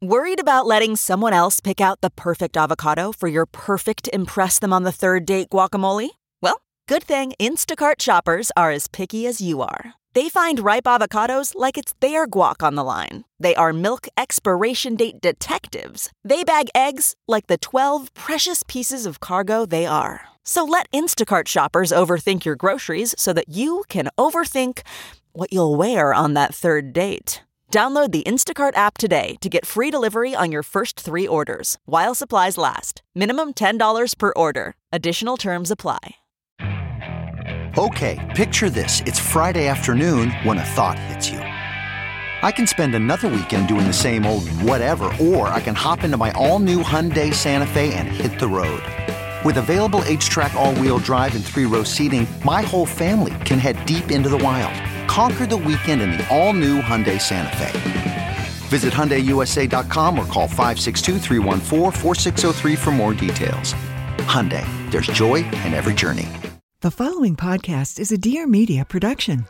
Worried about letting someone else pick out the perfect avocado for your perfect impress them on the third date guacamole? Well, good thing Instacart shoppers are as picky as you are. They find ripe avocados like it's their guac on the line. They are milk expiration date detectives. They bag eggs like the 12 precious pieces of cargo they are. So let Instacart shoppers overthink your groceries so that you can overthink what you'll wear on that third date. Download the Instacart app today to get free delivery on your first 3 orders, while supplies last. Minimum $10 per order. Additional terms apply. Okay, picture this. It's Friday afternoon when a thought hits you. I can spend another weekend doing the same old whatever, or I can hop into my all-new Hyundai Santa Fe and hit the road. With available H-Track all-wheel drive and 3-row seating, my whole family can head deep into the wild. Conquer the weekend in the all-new Hyundai Santa Fe. Visit HyundaiUSA.com or call 562-314-4603 for more details. Hyundai, there's joy in every journey. The following podcast is a Dear Media production.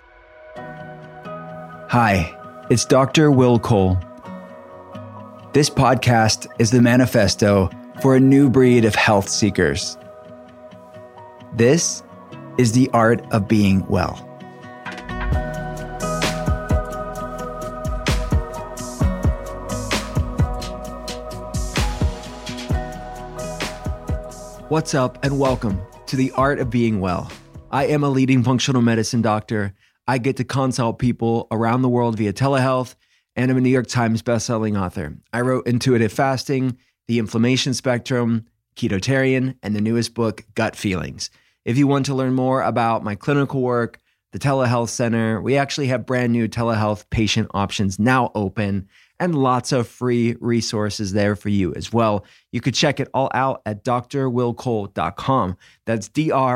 Hi, it's Dr. Will Cole. This podcast is the manifesto for a new breed of health seekers. This is the art of being well. What's up and welcome to the Art of Being Well. I am a leading functional medicine doctor. I get to consult people around the world via telehealth, and I'm a New York Times bestselling author. I wrote Intuitive Fasting, The Inflammation Spectrum, Ketotarian, and the newest book, Gut Feelings. If you want to learn more about my clinical work, the telehealth center, we actually have brand new telehealth patient options now open, and lots of free resources there for you as well. You could check it all out at drwillcole.com. That's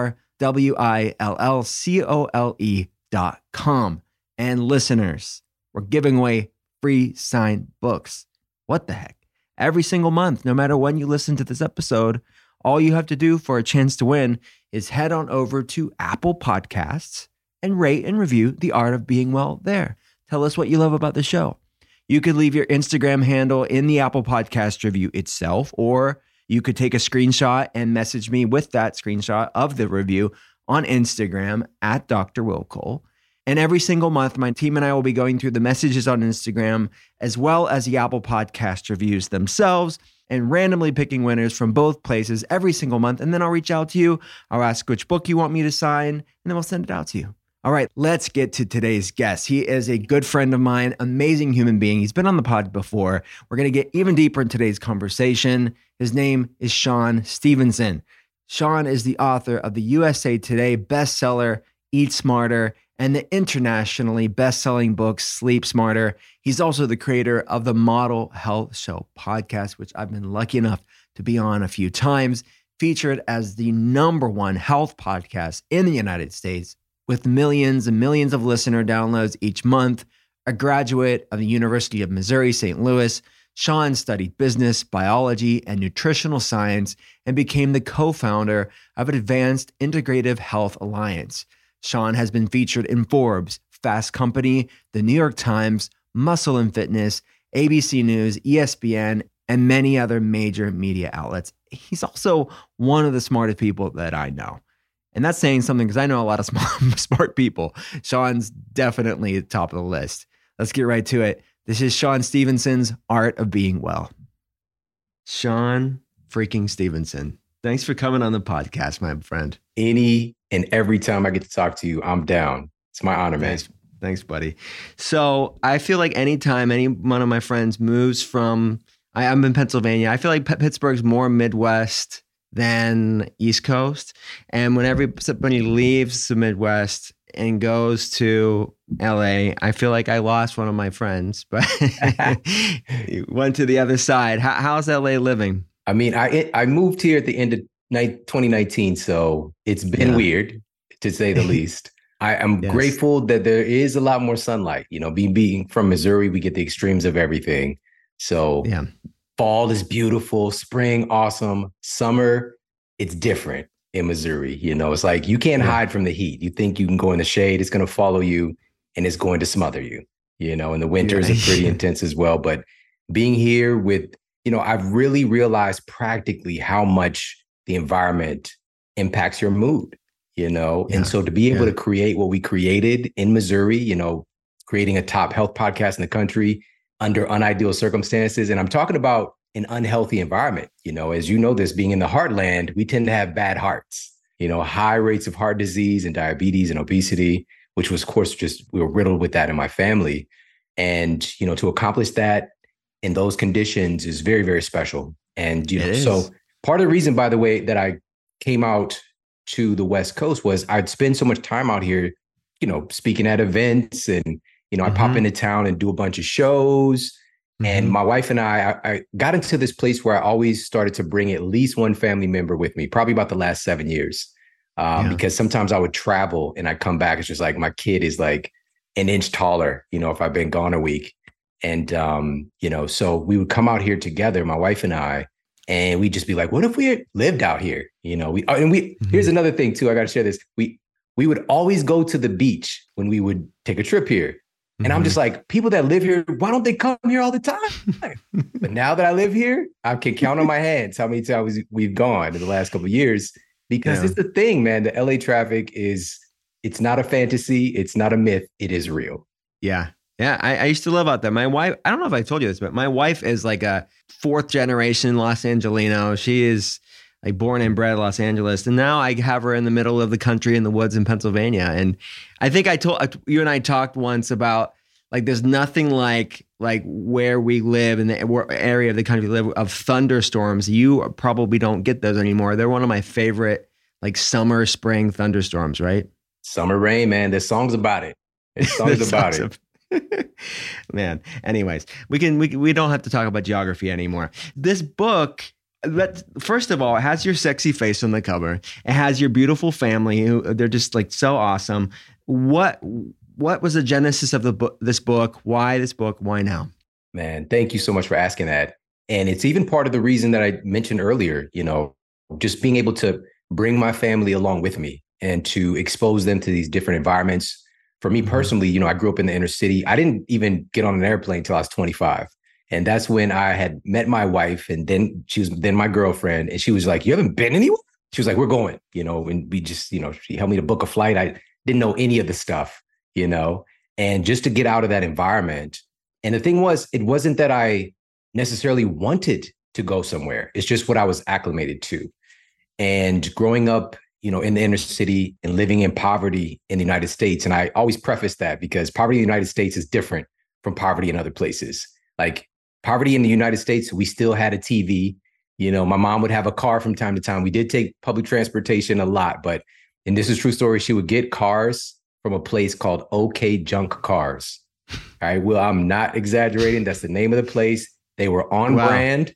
drwillcole.com. And listeners, we're giving away free signed books. What the heck? Every single month, no matter when you listen to this episode, all you have to do for a chance to win is head on over to Apple Podcasts and rate and review The Art of Being Well there. Tell us what you love about the show. You could leave your Instagram handle in the Apple Podcast review itself, or you could take a screenshot and message me with that screenshot of the review on Instagram at Dr. Will Cole. And every single month, my team and I will be going through the messages on Instagram, as well as the Apple Podcast reviews themselves, and randomly picking winners from both places every single month. And then I'll reach out to you. I'll ask which book you want me to sign, and then we'll send it out to you. All right, let's get to today's guest. He is a good friend of mine, amazing human being. He's been on the pod before. We're going to get even deeper in today's conversation. His name is Shawn Stevenson. Shawn is the author of the USA Today bestseller, Eat Smarter, and the internationally best-selling book, Sleep Smarter. He's also the creator of the Model Health Show podcast, which I've been lucky enough to be on a few times, featured as the #1 health podcast in the United States, with millions and millions of listener downloads each month. A graduate of the University of Missouri, St. Louis, Shawn studied business, biology, and nutritional science and became the co-founder of Advanced Integrative Health Alliance. Shawn has been featured in Forbes, Fast Company, The New York Times, Muscle and Fitness, ABC News, ESPN, and many other major media outlets. He's also one of the smartest people that I know. And that's saying something because I know a lot of smart people. Shawn's definitely at the top of the list. Let's get right to it. This is Shawn Stevenson's Art of Being Well. Shawn freaking Stevenson, thanks for coming on the podcast, my friend. Any and every time I get to talk to you, I'm down. It's my honor, man. Thanks, buddy. So I feel like anytime any one of my friends moves from, I'm in Pennsylvania, I feel like Pittsburgh's more Midwest than East Coast. And when everybody leaves the Midwest and goes to LA, I feel like I lost one of my friends, but went to the other side. How's LA living? I mean, I moved here at the end of 2019, so it's been weird, to say the least. I'm grateful that there is a lot more sunlight. You know, being from Missouri, we get the extremes of everything. So fall is beautiful, spring, awesome. Summer, it's different in Missouri. You know, it's like you can't hide from the heat. You think you can go in the shade, it's going to follow you and it's going to smother you. You know, and the winters are pretty intense as well. But being here with, I've really realized practically how much the environment impacts your mood, and so to be able to create what we created in Missouri, creating a top health podcast in the country under unideal circumstances. And I'm talking about an unhealthy environment. As you know, this being in the heartland, we tend to have bad hearts, high rates of heart disease and diabetes and obesity, which was, of course, we were riddled with that in my family. And, to accomplish that in those conditions is very, very special. And, so part of the reason, by the way, that I came out to the West Coast was I'd spend so much time out here, speaking at events and, I pop into town and do a bunch of shows. And my wife and I got into this place where I always started to bring at least one family member with me, probably about the last 7 years. Because sometimes I would travel and I come back. It's just like my kid is like an inch taller, if I've been gone a week. And, so we would come out here together, my wife and I, and we'd just be like, what if we lived out here? Here's another thing too. I got to share this. We would always go to the beach when we would take a trip here. And I'm just like, people that live here, why don't they come here all the time? But now that I live here, I can count on my hands how many times we've gone in the last couple of years, because it's the thing, man. The LA traffic it's not a fantasy. It's not a myth. It is real. Yeah. Yeah. I used to live out there. My wife, I don't know if I told you this, but my wife is like a 4th generation Los Angelino. She is like born and bred Los Angeles. And now I have her in the middle of the country in the woods in Pennsylvania. And I think you and I talked once about like, there's nothing like where we live in the area of the country we live of thunderstorms. You probably don't get those anymore. They're one of my favorite like summer, spring thunderstorms, right? Summer rain, man. There's songs about it. There's songs about it. Man. Anyways, we don't have to talk about geography anymore. This book, first of all, it has your sexy face on the cover. It has your beautiful family who they're just like so awesome. What was the genesis of this book? Why this book? Why now? Man, thank you so much for asking that. And it's even part of the reason that I mentioned earlier, just being able to bring my family along with me and to expose them to these different environments. For me personally, I grew up in the inner city. I didn't even get on an airplane until I was 25. And that's when I had met my wife, and then she was my girlfriend. And she was like, you haven't been anywhere? She was like, we're going, and we just, she helped me to book a flight. I didn't know any of the stuff, and just to get out of that environment. And the thing was, it wasn't that I necessarily wanted to go somewhere. It's just what I was acclimated to. And growing up, in the inner city and living in poverty in the United States. And I always preface that because poverty in the United States is different from poverty in other places. Like poverty in the United States, we still had a TV. My mom would have a car from time to time. We did take public transportation a lot, and this is a true story, she would get cars from a place called OK Junk Cars. All right. Well, I'm not exaggerating. That's the name of the place. They were on brand.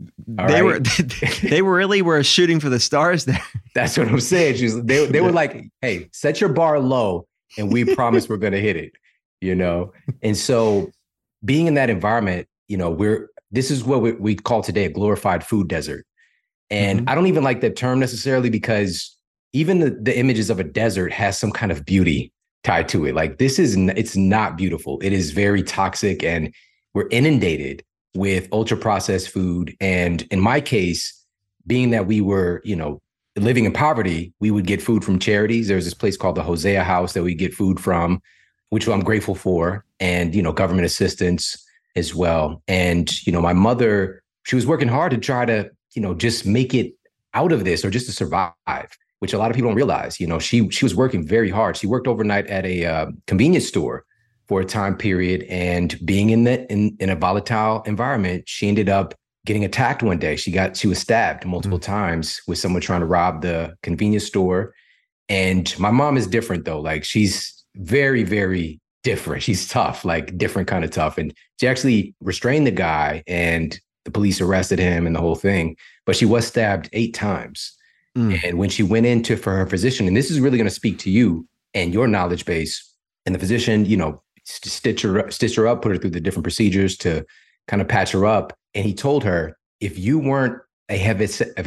They really were shooting for the stars there. That's what I'm saying. They were like, hey, set your bar low and we promise we're going to hit it, And so being in that environment, this is what we call today a glorified food desert. And I don't even like that term necessarily, because even the images of a desert has some kind of beauty tied to it. Like it's not beautiful. It is very toxic, and we're inundated with ultra processed food. And in my case, being that we were, living in poverty, we would get food from charities. There's this place called the Hosea House that we get food from, which I'm grateful for, and, government assistance as well. And, my mother, she was working hard to try to, just make it out of this, or just to survive, which a lot of people don't realize. She was working very hard. She worked overnight at a convenience store for a time period, and being in a volatile environment, she ended up getting attacked one day. She was stabbed multiple times with someone trying to rob the convenience store. And my mom is different though. Like she's very, very different. She's tough, like different kind of tough. And she actually restrained the guy, and the police arrested him and the whole thing. But she was stabbed 8 times. And when she went in for her physician, and this is really going to speak to you and your knowledge base, and the physician, stitch her up, put her through the different procedures to kind of patch her up. And he told her, if you weren't a heavy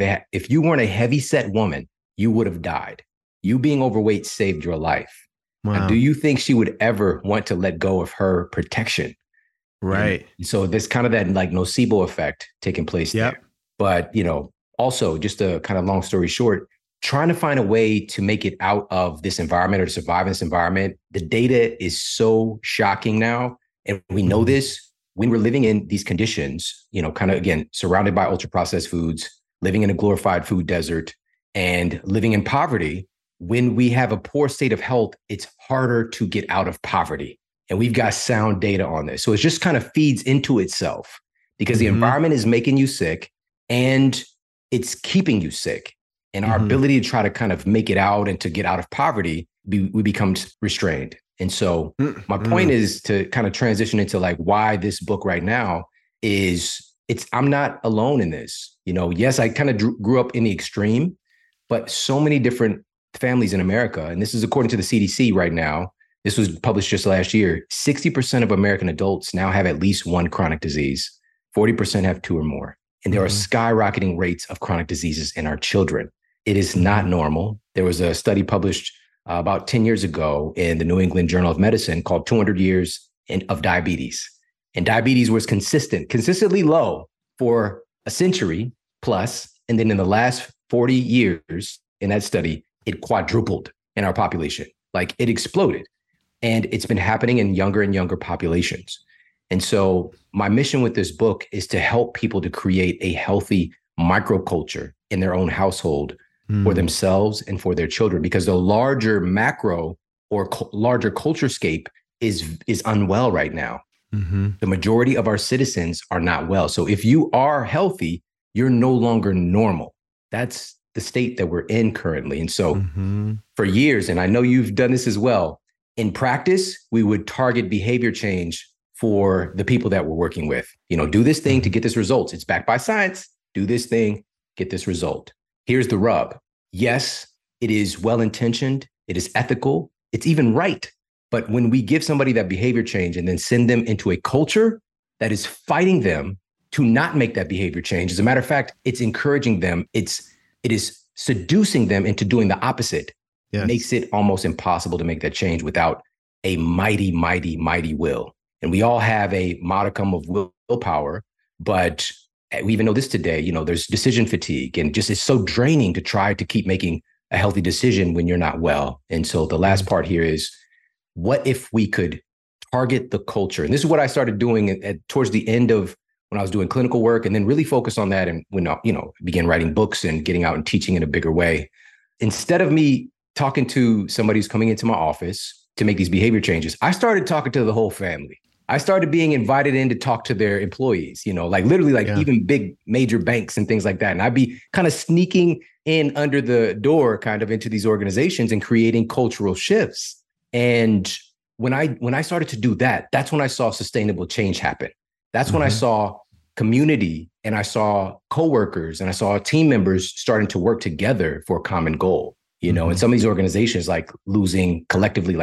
set woman, you would have died. You being overweight saved your life. Wow. Now, do you think she would ever want to let go of her protection? Right. And so there's kind of that like nocebo effect taking place there. But, also just a kind of long story short, trying to find a way to make it out of this environment or to survive in this environment. The data is so shocking now. And we know this when we're living in these conditions, kind of, again, surrounded by ultra processed foods, living in a glorified food desert and living in poverty. When we have a poor state of health, it's harder to get out of poverty. And we've got sound data on this. So it just kind of feeds into itself because the environment is making you sick and it's keeping you sick. And our ability to try to kind of make it out and to get out of poverty, we become restrained. And so my point is to kind of transition into like why this book right now is I'm not alone in this. Yes, I kind of grew up in the extreme, but so many different families in America, and this is according to the CDC right now, this was published just last year, 60% of American adults now have at least one chronic disease, 40% have two or more. And there are skyrocketing rates of chronic diseases in our children. It is not normal. There was a study published about 10 years ago in the New England Journal of Medicine called 200 Years of Diabetes. And diabetes was consistently low for a century plus. And then in the last 40 years in that study, it quadrupled in our population. Like it exploded. And it's been happening in younger and younger populations. And so my mission with this book is to help people to create a healthy microculture in their own household for themselves and for their children, because the larger macro or larger culturescape is unwell right now. The majority of our citizens are not well. So if you are healthy, you're no longer normal. That's the state that we're in currently. And so for years, and I know you've done this as well, in practice, we would target behavior change for the people that we're working with. Do this thing to get this results. It's backed by science. Do this thing, get this result. Here's the rub. Yes, it is well-intentioned. It is ethical. It's even right. But when we give somebody that behavior change and then send them into a culture that is fighting them to not make that behavior change, as a matter of fact, it's encouraging them. It is seducing them into doing the opposite. Yes. Makes it almost impossible to make that change without a mighty, mighty, mighty will. And we all have a modicum of willpower, but we even know this today, there's decision fatigue and just it's so draining to try to keep making a healthy decision when you're not well. And so the last part here is, what if we could target the culture? And this is what I started doing towards the end of when I was doing clinical work, and then really focus on that. And when, began writing books and getting out and teaching in a bigger way, instead of me talking to somebody who's coming into my office to make these behavior changes, I started talking to the whole family. I started being invited in to talk to their employees, even big major banks and things like that. And I'd be kind of sneaking in under the door kind of into these organizations and creating cultural shifts. And when I started to do that, that's when I saw sustainable change happen. That's when I saw community and I saw coworkers and I saw team members starting to work together for a common goal. And some of these organizations like losing collectively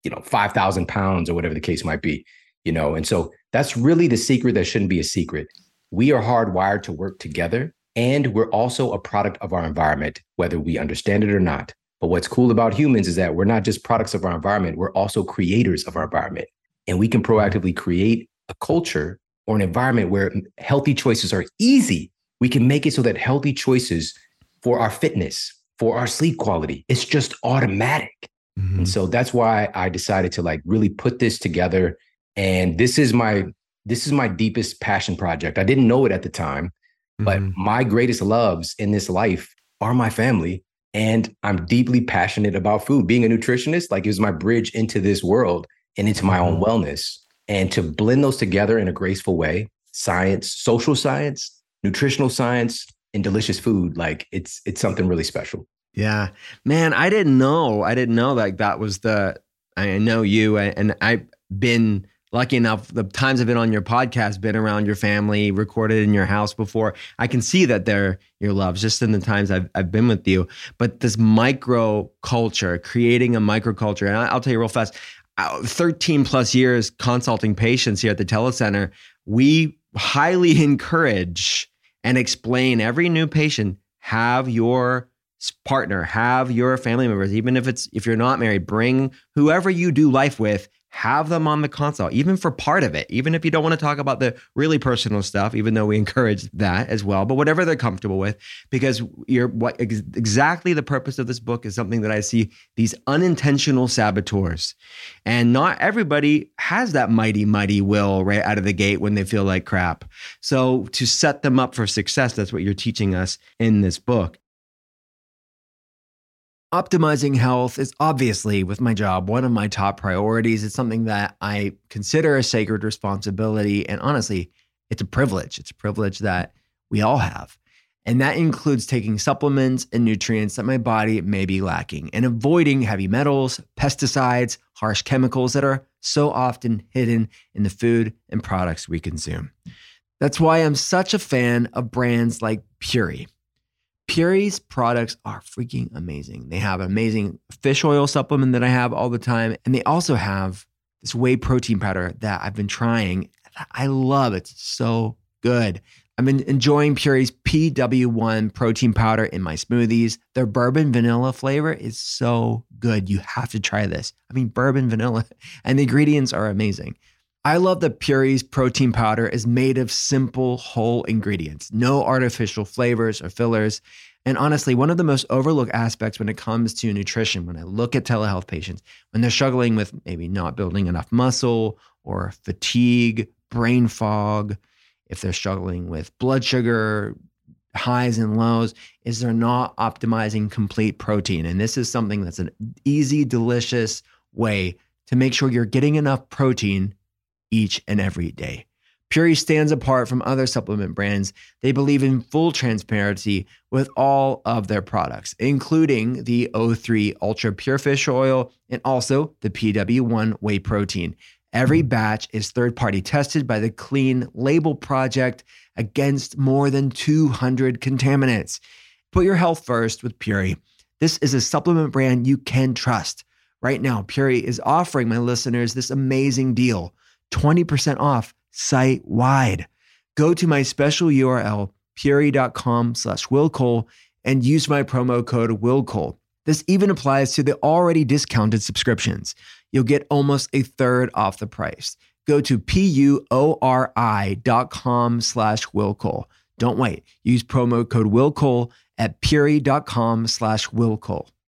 5,000 pounds or whatever the case might be, and so that's really the secret that shouldn't be a secret. We are hardwired to work together, and we're also a product of our environment, whether we understand it or not. But what's cool about humans is that we're not just products of our environment, we're also creators of our environment. And we can proactively create a culture or an environment where healthy choices are easy. We can make it so that healthy choices for our fitness, for our sleep quality, it's just automatic. And so that's why I decided to really put this together. And this is my deepest passion project. I didn't know it at the time, but my greatest loves in this life are my family. And I'm deeply passionate about food. Being a nutritionist, it was my bridge into this world and into my own wellness. And to blend those together in a graceful way, science, social science, nutritional science, and delicious food, it's something really special. Yeah, man, I didn't know that was I know you, and I've been lucky enough, the times I've been on your podcast, been around your family, recorded in your house before. I can see that they're your loves just in the times I've been with you. But this micro culture, creating a microculture, and I'll tell you real fast, 13 plus years consulting patients here at the Telecenter, we highly encourage and explain every new patient, have your partner, have your family members, even if you're not married, bring whoever you do life with, have them on the consult, even for part of it, even if you don't want to talk about the really personal stuff, even though we encourage that as well, but whatever they're comfortable with, because exactly the purpose of this book is something that I see these unintentional saboteurs. And not everybody has that mighty will right out of the gate when they feel like crap. So to set them up for success, that's what you're teaching us in this book. Optimizing health is obviously, with my job, one of my top priorities. It's something that I consider a sacred responsibility. And honestly, it's a privilege. It's a privilege that we all have. And that includes taking supplements and nutrients that my body may be lacking and avoiding heavy metals, pesticides, harsh chemicals that are so often hidden in the food and products we consume. That's why I'm such a fan of brands like Puori. Puori's products are freaking amazing. They have an amazing fish oil supplement that I have all the time. And they also have this whey protein powder that I've been trying. I love it. It's so good. I've been enjoying Puori's PW1 protein powder in my smoothies. Their bourbon vanilla flavor is so good. You have to try this. I mean, bourbon vanilla, and the ingredients are amazing. I love that Puori's protein powder is made of simple, whole ingredients, no artificial flavors or fillers. And honestly, one of the most overlooked aspects when it comes to nutrition, when I look at telehealth patients, when they're struggling with maybe not building enough muscle or fatigue, brain fog, if they're struggling with blood sugar highs and lows, is they're not optimizing complete protein. And this is something that's an easy, delicious way to make sure you're getting enough protein each and every day. Puori stands apart from other supplement brands. They believe in full transparency with all of their products, including the O3 Ultra Pure Fish Oil and also the PW1 Whey Protein. Every batch is third-party tested by the Clean Label Project against more than 200 contaminants. Put your health first with Puori. This is a supplement brand you can trust. Right now, Puori is offering my listeners this amazing deal, 20% off site-wide. Go to my special URL, puori.com/willcole, and use my promo code willcole. This even applies to the already discounted subscriptions. You'll get almost a third off the price. Go to puori.com/willcole. Don't wait. Use promo code willcole at puori.com/willcole.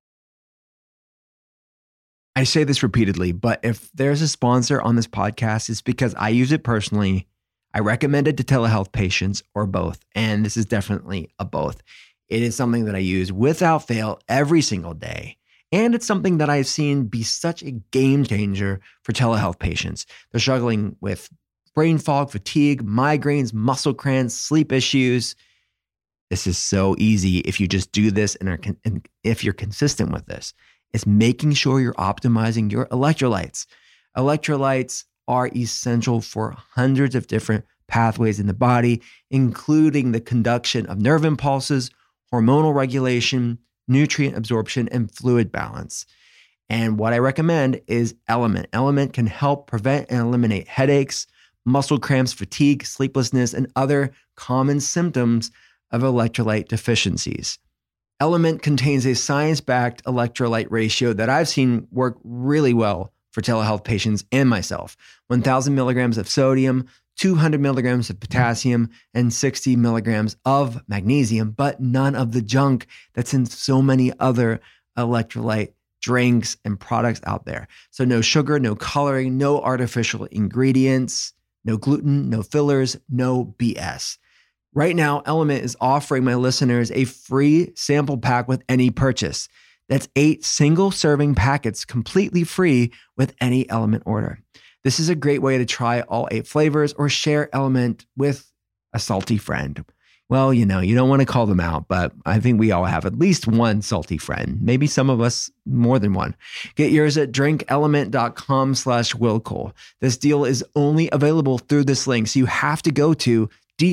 I say this repeatedly, but if there's a sponsor on this podcast, it's because I use it personally. I recommend it to telehealth patients or both. And this is definitely a both. It is something that I use without fail every single day. And it's something that I've seen be such a game changer for telehealth patients. They're struggling with brain fog, fatigue, migraines, muscle cramps, sleep issues. This is so easy if you just do this and if you're consistent with this. It's making sure you're optimizing your electrolytes. Electrolytes are essential for hundreds of different pathways in the body, including the conduction of nerve impulses, hormonal regulation, nutrient absorption, and fluid balance. And what I recommend is Element. Element can help prevent and eliminate headaches, muscle cramps, fatigue, sleeplessness, and other common symptoms of electrolyte deficiencies. Element contains a science-backed electrolyte ratio that I've seen work really well for telehealth patients and myself. 1,000 milligrams of sodium, 200 milligrams of potassium, and 60 milligrams of magnesium, but none of the junk that's in so many other electrolyte drinks and products out there. So no sugar, no coloring, no artificial ingredients, no gluten, no fillers, no BS. Right now, Element is offering my listeners a free sample pack with any purchase. That's 8 single-serving packets completely free with any Element order. This is a great way to try all 8 flavors or share Element with a salty friend. Well, you know, you don't want to call them out, but I think we all have at least one salty friend. Maybe some of us more than one. Get yours at drinkelement.com/willcole. This deal is only available through this link, so you have to go to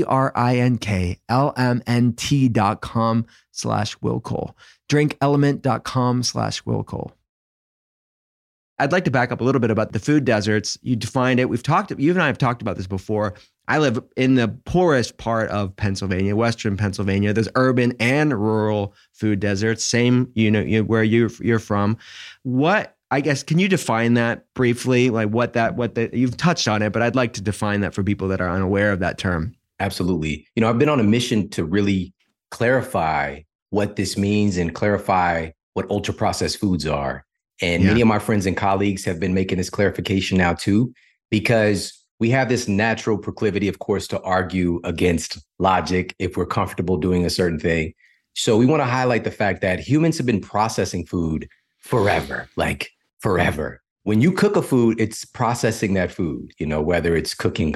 drinklmnt.com/willcole. drinkelement.com/willcole. I'd like to back up a little bit about the food deserts. You defined it. You and I have talked about this before. I live in the poorest part of Pennsylvania, Western Pennsylvania. There's urban and rural food deserts. Same, where you're from. What I guess, can you define that briefly? Like you've touched on it, but I'd like to define that for people that are unaware of that term. Absolutely. I've been on a mission to really clarify what this means and clarify what ultra processed foods are. And many of my friends and colleagues have been making this clarification now too, because we have this natural proclivity, of course, to argue against logic if we're comfortable doing a certain thing. So we want to highlight the fact that humans have been processing food forever, like forever. When you cook a food, it's processing that food, whether it's cooking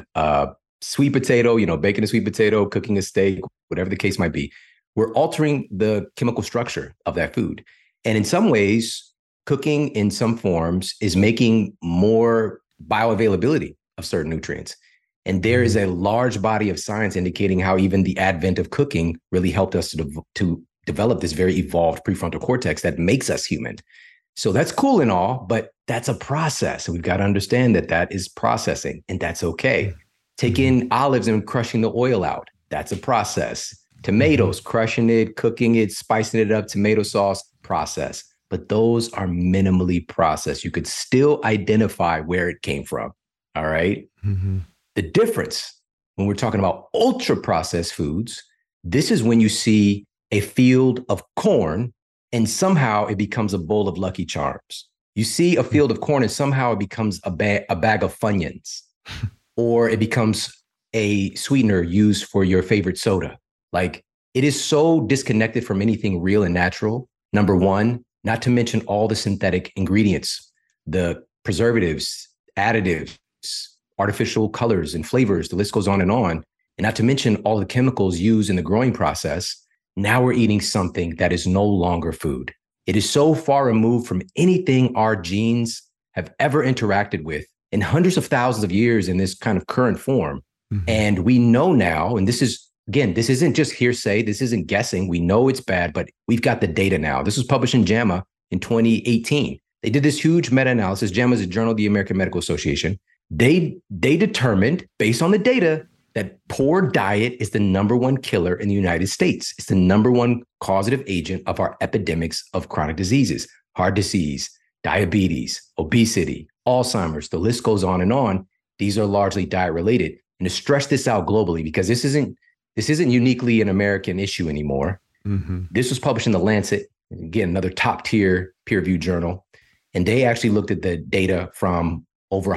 sweet potato, baking a sweet potato, cooking a steak, whatever the case might be. We're altering the chemical structure of that food. And in some ways, cooking in some forms is making more bioavailability of certain nutrients. And there is a large body of science indicating how even the advent of cooking really helped us to develop this very evolved prefrontal cortex that makes us human. So that's cool and all, but that's a process. And we've got to understand that is processing, and that's okay. Taking olives and crushing the oil out, that's a process. Tomatoes, crushing it, cooking it, spicing it up, tomato sauce, process. But those are minimally processed. You could still identify where it came from. All right. Mm-hmm. The difference when we're talking about ultra processed foods, this is when you see a field of corn and somehow it becomes a bowl of Lucky Charms. You see a field of corn and somehow it becomes a bag of Funyuns, or it becomes a sweetener used for your favorite soda. Like, it is so disconnected from anything real and natural. Number one, not to mention all the synthetic ingredients, the preservatives, additives, artificial colors and flavors, the list goes on. And not to mention all the chemicals used in the growing process. Now we're eating something that is no longer food. It is so far removed from anything our genes have ever interacted with in hundreds of thousands of years in this kind of current form. Mm-hmm. And we know now, and this isn't just hearsay, this isn't guessing. We know it's bad, but we've got the data now. This was published in JAMA in 2018. They did this huge meta-analysis. JAMA is a journal of the American Medical Association. They determined, based on the data, that poor diet is the number one killer in the United States. It's the number one causative agent of our epidemics of chronic diseases, heart disease, diabetes, obesity, Alzheimer's. The list goes on and on. These are largely diet related. And to stress this out globally, because this isn't uniquely an American issue anymore. Mm-hmm. This was published in The Lancet, again, another top tier peer-reviewed journal. And they actually looked at the data from over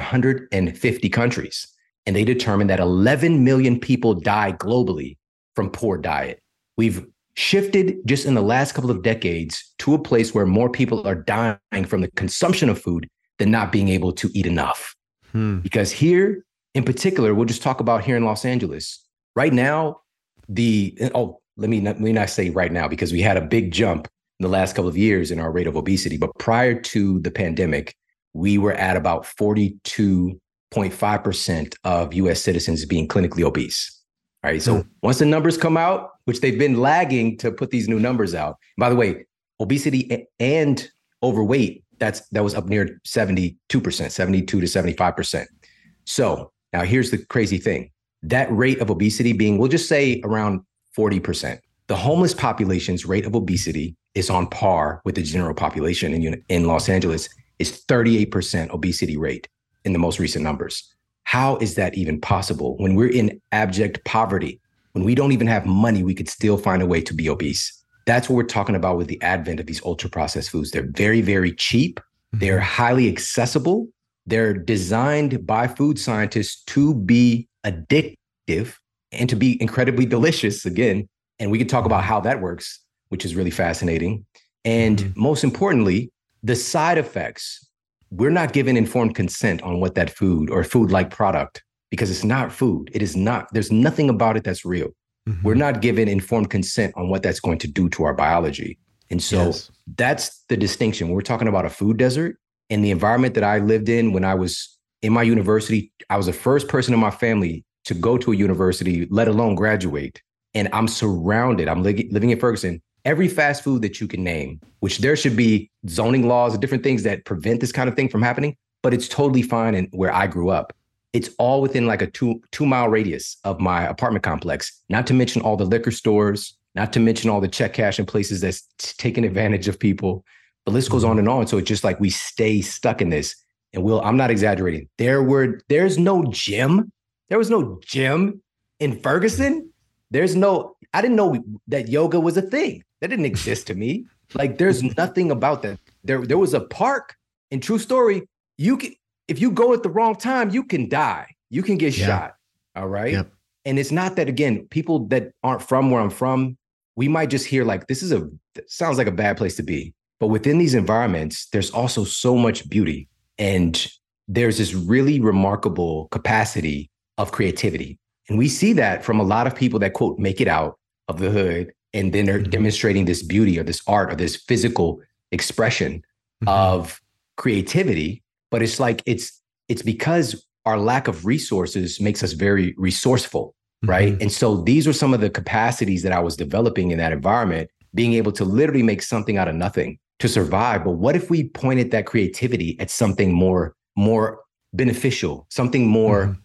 150 countries. And they determined that 11 million people die globally from poor diet. We've shifted just in the last couple of decades to a place where more people are dying from the consumption of food than not being able to eat enough. Because here in particular, we'll just talk about here in Los Angeles. Right now, let me not say right now, because we had a big jump in the last couple of years in our rate of obesity. But prior to the pandemic, we were at about 42.5% of US citizens being clinically obese. All right. So once the numbers come out, which they've been lagging to put these new numbers out. By the way, obesity and overweight, that was up near 72%, 72 to 75%. So now here's the crazy thing. That rate of obesity being, we'll just say around 40%. The homeless population's rate of obesity is on par with the general population in Los Angeles. Is 38% obesity rate in the most recent numbers. How is that even possible? When we're in abject poverty, when we don't even have money, we could still find a way to be obese. That's what we're talking about with the advent of these ultra processed foods. They're very, very cheap. They're highly accessible. They're designed by food scientists to be addictive and to be incredibly delicious again. And we can talk about how that works, which is really fascinating. And most importantly, the side effects, we're not given informed consent on what that food or food-like product, because it's not food. It is not, there's nothing about it that's real. We're not given informed consent on what that's going to do to our biology. And so that's the distinction. When we're talking about a food desert, and the environment that I lived in when I was in my university, I was the first person in my family to go to a university, let alone graduate. And I'm surrounded, I'm living in Ferguson, every fast food that you can name, which there should be zoning laws and different things that prevent this kind of thing from happening, but it's totally fine in where I grew up. It's all within like a two mile radius of my apartment complex, not to mention all the liquor stores, not to mention all the check cashing places that's taking advantage of people. The list goes on and on. So it's just like we stay stuck in this. And I'm not exaggerating. There's no gym. There was no gym in Ferguson. I didn't know that yoga was a thing. That didn't exist to me. Like, there's nothing about that. There was a park, in true story, if you go at the wrong time, you can die. You can get shot. All right. Yep. And it's not that, again, people that aren't from where I'm from, we might just hear like, sounds like a bad place to be. But within these environments, there's also so much beauty. And there's this really remarkable capacity of creativity. And we see that from a lot of people that, quote, make it out of the hood. And then they're demonstrating this beauty or this art or this physical expression of creativity. But it's like, it's because our lack of resources makes us very resourceful, right? And so these are some of the capacities that I was developing in that environment, being able to literally make something out of nothing to survive. But what if we pointed that creativity at something more beneficial, something more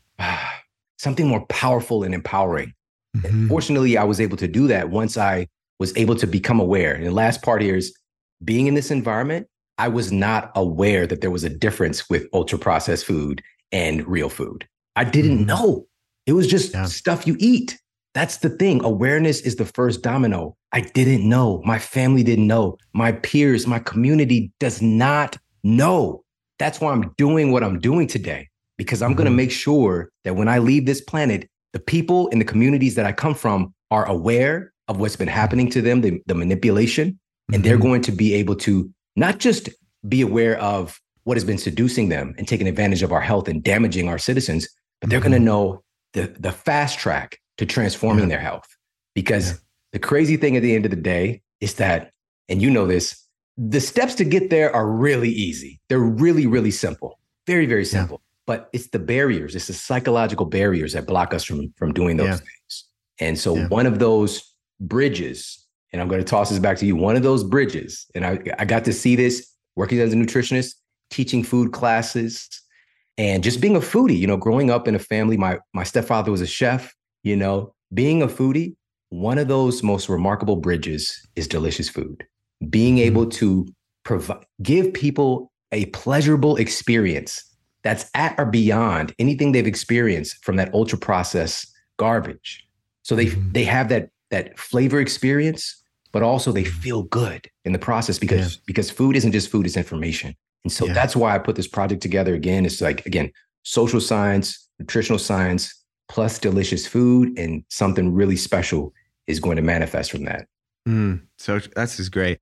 powerful and empowering? And fortunately, I was able to do that once I was able to become aware. And the last part here is being in this environment, I was not aware that there was a difference with ultra processed food and real food. I didn't know. It was just stuff you eat. That's the thing. Awareness is the first domino. I didn't know. My family didn't know. My peers, my community does not know. That's why I'm doing what I'm doing today, because I'm going to make sure that when I leave this planet, the people in the communities that I come from are aware of what's been happening to them, the manipulation, and they're going to be able to not just be aware of what has been seducing them and taking advantage of our health and damaging our citizens, but they're going to know the fast track to transforming their health. Because the crazy thing at the end of the day is that, and you know this, the steps to get there are really easy. They're really, really simple. Very, very simple. But it's the barriers, it's the psychological barriers that block us from doing those things. And so one of those bridges, and I'm going to toss this back to you, one of those bridges, and I got to see this working as a nutritionist, teaching food classes, and just being a foodie, growing up in a family, my stepfather was a chef, being a foodie, one of those most remarkable bridges is delicious food. Being able to give people a pleasurable experience that's at or beyond anything they've experienced from that ultra processed garbage. So they have that flavor experience, but also they feel good in the process because food isn't just food, it's information. And so that's why I put this project together again. It's like, again, social science, nutritional science, plus delicious food, and something really special is going to manifest from that. So that's just great.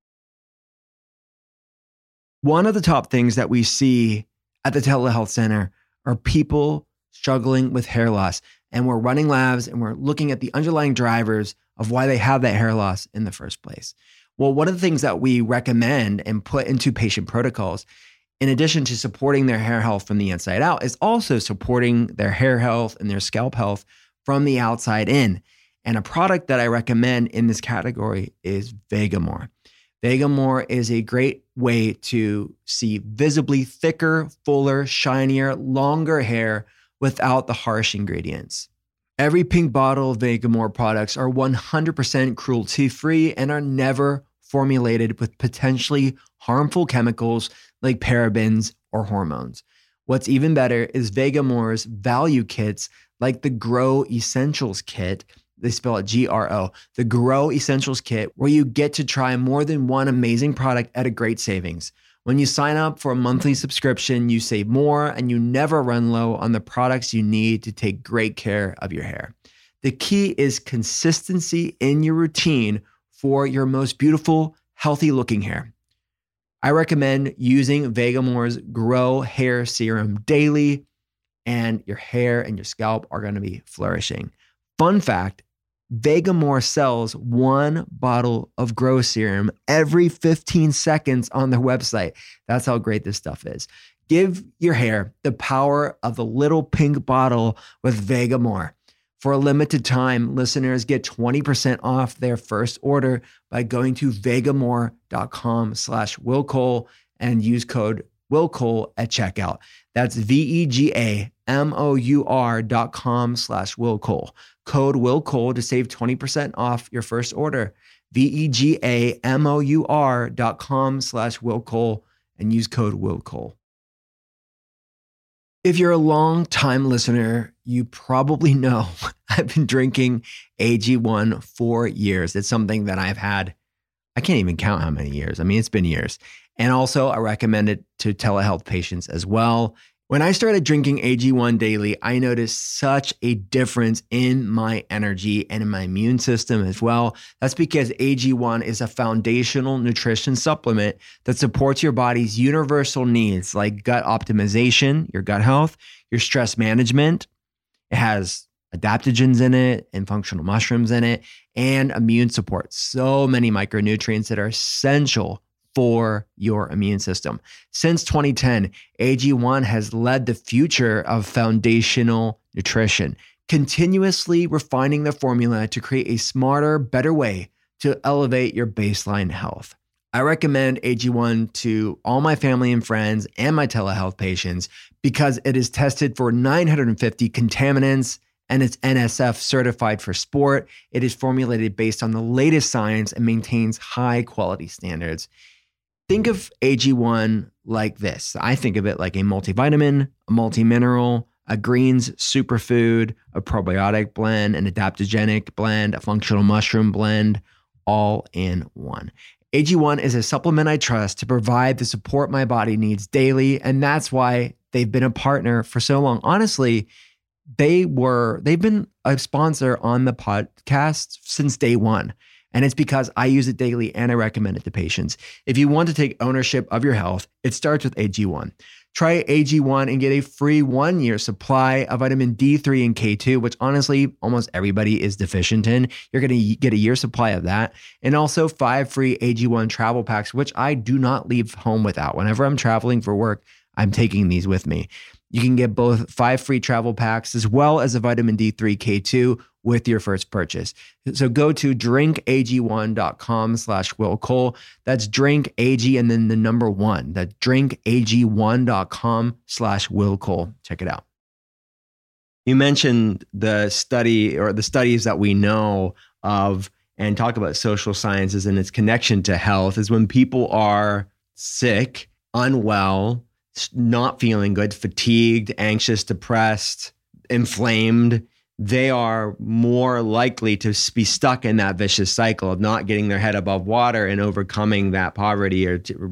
One of the top things that we see at the Telehealth Center are people struggling with hair loss. And we're running labs and we're looking at the underlying drivers of why they have that hair loss in the first place. Well, one of the things that we recommend and put into patient protocols, in addition to supporting their hair health from the inside out, is also supporting their hair health and their scalp health from the outside in. And a product that I recommend in this category is Vegamour. Vegamour is a great way to see visibly thicker, fuller, shinier, longer hair without the harsh ingredients. Every pink bottle of Vegamour products are 100% cruelty-free and are never formulated with potentially harmful chemicals like parabens or hormones. What's even better is Vegamour's value kits, like the Grow Essentials Kit. They spell it GRO, the Grow Essentials Kit, where you get to try more than one amazing product at a great savings. When you sign up for a monthly subscription, you save more and you never run low on the products you need to take great care of your hair. The key is consistency in your routine for your most beautiful, healthy looking hair. I recommend using Vegamour's Grow Hair Serum daily, and your hair and your scalp are going to be flourishing. Fun fact, Vegamour sells one bottle of Grow Serum every 15 seconds on their website. That's how great this stuff is. Give your hair the power of the little pink bottle with Vegamour. For a limited time, listeners get 20% off their first order by going to vegamour.com/Will Cole and use code Will Cole at checkout. That's VEGAMOUR VEGAMOUR.com/WillCole. Code WillCole to save 20% off your first order. VEGAMOUR.com/WillCole and use code WillCole. If you're a long time listener, you probably know I've been drinking AG1 for years. It's something that I've had, I can't even count how many years. I mean, it's been years. And also I recommend it to telehealth patients as well. When I started drinking AG1 daily, I noticed such a difference in my energy and in my immune system as well. That's because AG1 is a foundational nutrition supplement that supports your body's universal needs like gut optimization, your gut health, your stress management. It has adaptogens in it and functional mushrooms in it and immune support. So many micronutrients that are essential for your immune system. Since 2010, AG1 has led the future of foundational nutrition, continuously refining the formula to create a smarter, better way to elevate your baseline health. I recommend AG1 to all my family and friends and my telehealth patients because it is tested for 950 contaminants and it's NSF certified for sport. It is formulated based on the latest science and maintains high quality standards. Think of AG1 like this. I think of it like a multivitamin, a multimineral, a greens superfood, a probiotic blend, an adaptogenic blend, a functional mushroom blend, all in one. AG1 is a supplement I trust to provide the support my body needs daily, and that's why they've been a partner for so long. Honestly, they've been a sponsor on the podcast since day one. And it's because I use it daily and I recommend it to patients. If you want to take ownership of your health, it starts with AG1. Try AG1 and get a free 1-year supply of vitamin D3 and K2, which honestly, almost everybody is deficient in. You're going to get a year supply of that. And also 5 free AG1 travel packs, which I do not leave home without. Whenever I'm traveling for work, I'm taking these with me. You can get both 5 free travel packs as well as a vitamin D3 K2 with your first purchase. So go to drinkag1.com/WillCole. That's drink AG and then the number 1. That's drinkag1.com/WillCole. Check it out. You mentioned the study or the studies that we know of and talk about social sciences and its connection to health is when people are sick, unwell, not feeling good, fatigued, anxious, depressed, inflamed, they are more likely to be stuck in that vicious cycle of not getting their head above water and overcoming that poverty.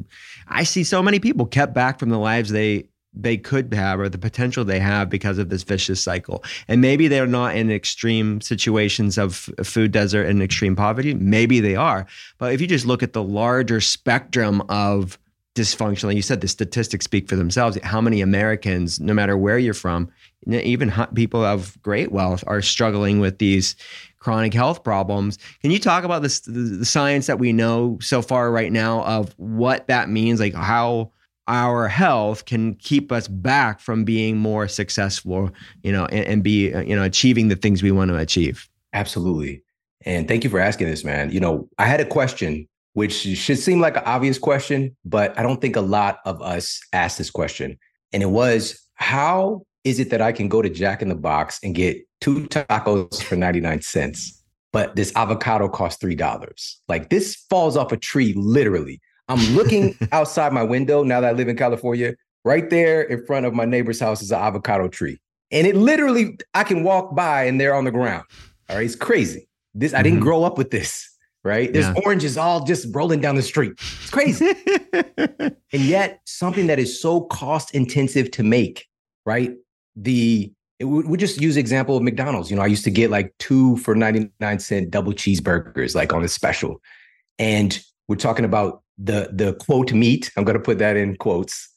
I see so many people kept back from the lives they could have or the potential they have because of this vicious cycle. And maybe they're not in extreme situations of food desert and extreme poverty. Maybe they are. But if you just look at the larger spectrum of dysfunctional, you said the statistics speak for themselves. How many Americans, no matter where you're from, even people of great wealth, are struggling with these chronic health problems. Can you talk about this, the science that we know so far right now of what that means, like how our health can keep us back from being more successful, and be, achieving the things we want to achieve? Absolutely. And thank you for asking this, man. I had a question which should seem like an obvious question, but I don't think a lot of us ask this question. And it was, how is it that I can go to Jack in the Box and get 2 tacos for 99 cents, but this avocado costs $3? Like, this falls off a tree, literally. I'm looking outside my window now that I live in California. Right there in front of my neighbor's house is an avocado tree. And it literally, I can walk by and they're on the ground. All right, it's crazy. I didn't grow up with this. Right? There's oranges all just rolling down the street. It's crazy. And yet something that is so cost intensive to make, right? We just use the example of McDonald's. I used to get like 2 for 99 cent double cheeseburgers, like on a special. And we're talking about the quote meat. I'm going to put that in quotes,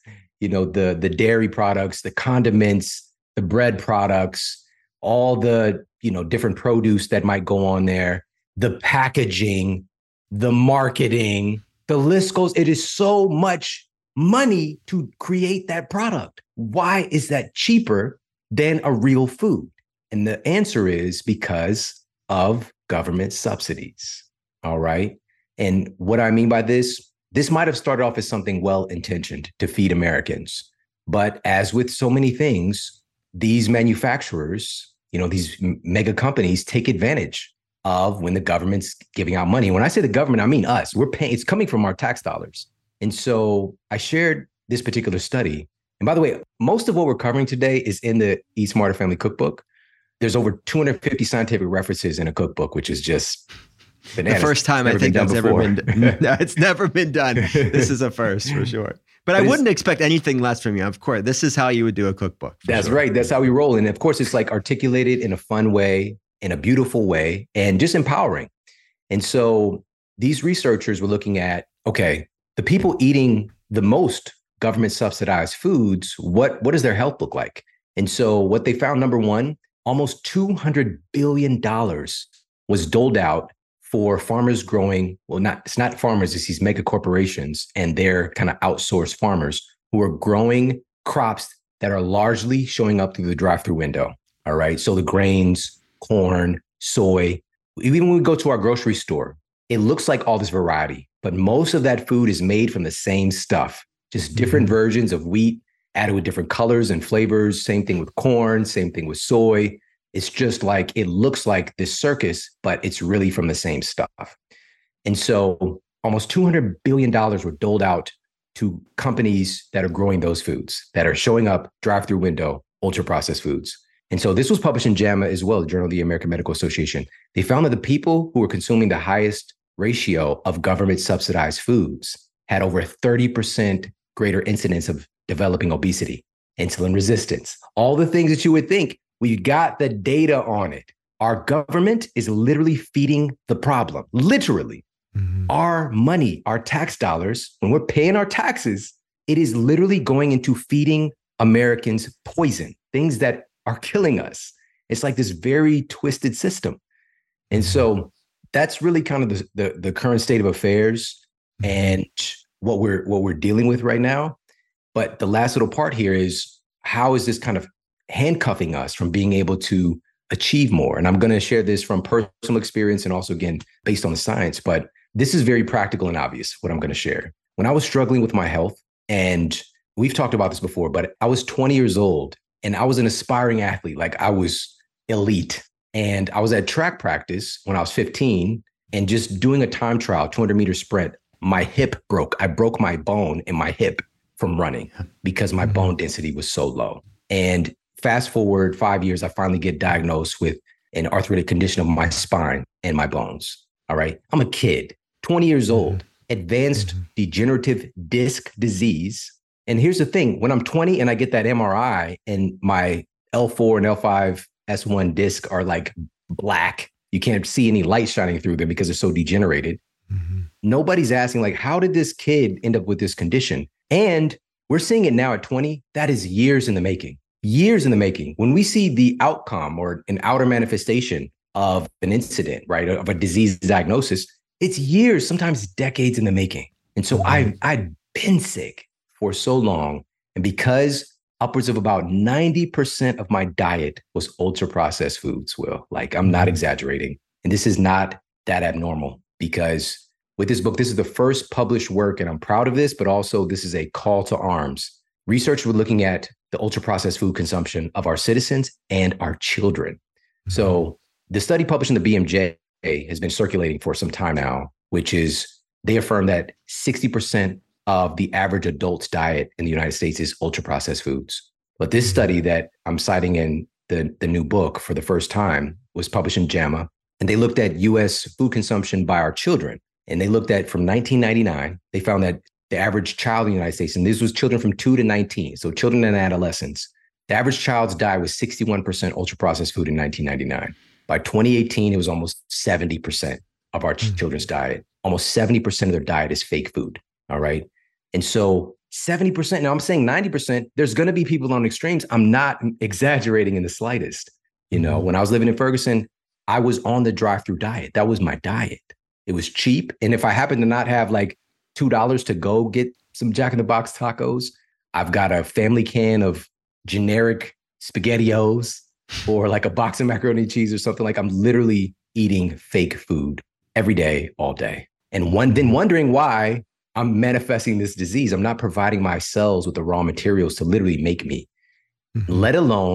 the dairy products, the condiments, the bread products, all the, different produce that might go on there. The packaging, the marketing, the list goes. It is so much money to create that product. Why is that cheaper than a real food? And the answer is because of government subsidies. All right. And what I mean by this might have started off as something well-intentioned to feed Americans. But as with so many things, these manufacturers, these mega companies take advantage of when the government's giving out money. When I say the government, I mean us. We're paying, it's coming from our tax dollars. And so I shared this particular study. And by the way, most of what we're covering today is in the Eat Smarter Family Cookbook. There's over 250 scientific references in a cookbook, which is just bananas. The first time I think that's ever been done. No, it's never been done. This is a first for sure. But I wouldn't expect anything less from you. Of course, this is how you would do a cookbook. That's right. That's how we roll. And of course, it's like articulated in a fun way, in a beautiful way, and just empowering. And so these researchers were looking at, okay, the people eating the most government subsidized foods, what does their health look like? And so what they found, number one, almost $200 billion was doled out for farmers growing, it's not farmers, it's these mega corporations and their kind of outsourced farmers who are growing crops that are largely showing up through the drive-through window. All right. So the grains, corn, soy, even when we go to our grocery store, it looks like all this variety, but most of that food is made from the same stuff, just different versions of wheat added with different colors and flavors. Same thing with corn, same thing with soy. It's just like, it looks like this circus, but it's really from the same stuff. And so almost $200 billion were doled out to companies that are growing those foods, that are showing up drive-through window, ultra-processed foods. And so this was published in JAMA as well, the Journal of the American Medical Association. They found that the people who were consuming the highest ratio of government subsidized foods had over 30% greater incidence of developing obesity, insulin resistance, all the things that you would think. We got the data on it. Our government is literally feeding the problem. Literally. Our money, our tax dollars, when we're paying our taxes, it is literally going into feeding Americans poison, things that are killing us. It's like this very twisted system. And so that's really kind of the current state of affairs and what we're dealing with right now. But the last little part here is, how is this kind of handcuffing us from being able to achieve more? And I'm going to share this from personal experience and also, again, based on the science, but this is very practical and obvious what I'm going to share. When I was struggling with my health, and we've talked about this before, but I was 20 years old and I was an aspiring athlete. Like, I was elite, and I was at track practice when I was 15 and just doing a time trial, 200-meter sprint. My hip broke. I broke my bone in my hip from running because my bone density was so low. And fast forward 5 years, I finally get diagnosed with an arthritic condition of my spine and my bones. All right. I'm a kid, 20 years old, advanced degenerative disc disease. And here's the thing, when I'm 20 and I get that MRI and my L4 and L5 S1 disc are like black, you can't see any light shining through them because they're so degenerated. Nobody's asking, like, how did this kid end up with this condition? And we're seeing it now at 20. That is years in the making. Years in the making. When we see the outcome or an outer manifestation of an incident, right, of a disease diagnosis, it's years, sometimes decades in the making. And so I'd been sick for so long. And because upwards of about 90% of my diet was ultra processed foods, Will, like, I'm not exaggerating. And this is not that abnormal, because with this book, this is the first published work, and I'm proud of this, but also this is a call to arms. Research was looking at the ultra-processed food consumption of our citizens and our children. So the study published in the BMJ has been circulating for some time now, which is, they affirm that 60% of the average adult's diet in the United States is ultra-processed foods. But this study that I'm citing in the new book for the first time was published in JAMA, and they looked at US food consumption by our children. And they looked at, from 1999, they found that the average child in the United States, and this was children from 2 to 19, so children and adolescents, the average child's diet was 61% ultra-processed food in 1999. By 2018, it was almost 70% of our children's diet. Almost 70% of their diet is fake food, all right? And so 70%, now I'm saying 90%, there's going to be people on extremes. I'm not exaggerating in the slightest. You know, when I was living in Ferguson, I was on the drive-through diet. That was my diet. It was cheap. And if I happen to not have like $2 to go get some Jack in the Box tacos, I've got a family can of generic SpaghettiOs or like a box of macaroni and cheese or something. Like, I'm literally eating fake food every day, all day. And then wondering why I'm manifesting this disease. I'm not providing my cells with the raw materials to literally make me, let alone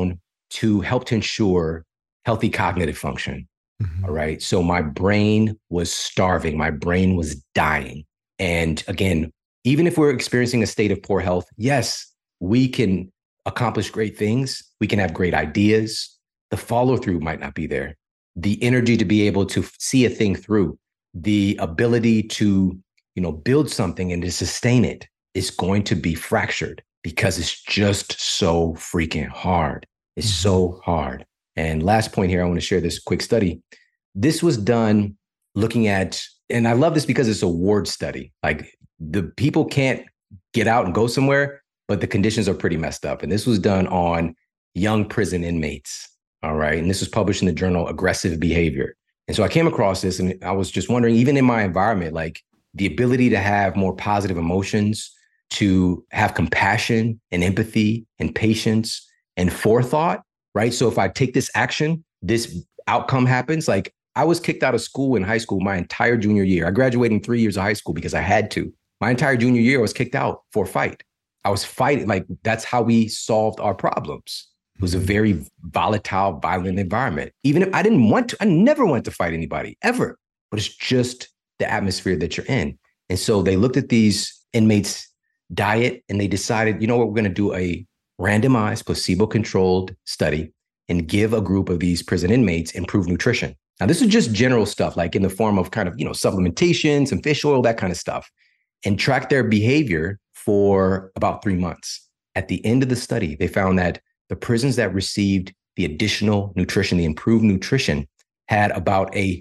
to help to ensure healthy cognitive function. All right. So my brain was starving. My brain was dying. And again, even if we're experiencing a state of poor health, yes, we can accomplish great things. We can have great ideas. The follow through might not be there. The energy to be able to see a thing through, the ability to, build something and to sustain it is going to be fractured because it's just so freaking hard. It's so hard. And last point here, I want to share this quick study. This was done looking at, and I love this because it's a ward study. Like the people can't get out and go somewhere, but the conditions are pretty messed up. And this was done on young prison inmates. All right. And this was published in the journal Aggressive Behavior. And so I came across this and I was just wondering, even in my environment, like the ability to have more positive emotions, to have compassion and empathy and patience and forethought, right? So if I take this action, this outcome happens. Like I was kicked out of school in high school my entire junior year. I graduated in 3 years of high school because I had to. My entire junior year, I was kicked out for a fight. I was fighting. Like that's how we solved our problems. It was a very volatile, violent environment. Even if I didn't want to, I never wanted to fight anybody ever, but it's just the atmosphere that you're in. And so they looked at these inmates' diet and they decided, you know what, we're going to do a randomized placebo-controlled study and give a group of these prison inmates improved nutrition. Now, this is just general stuff, like in the form of kind of, supplementation, some fish oil, that kind of stuff, and track their behavior for about 3 months. At the end of the study, they found that the prisons that received the additional nutrition, the improved nutrition, had about a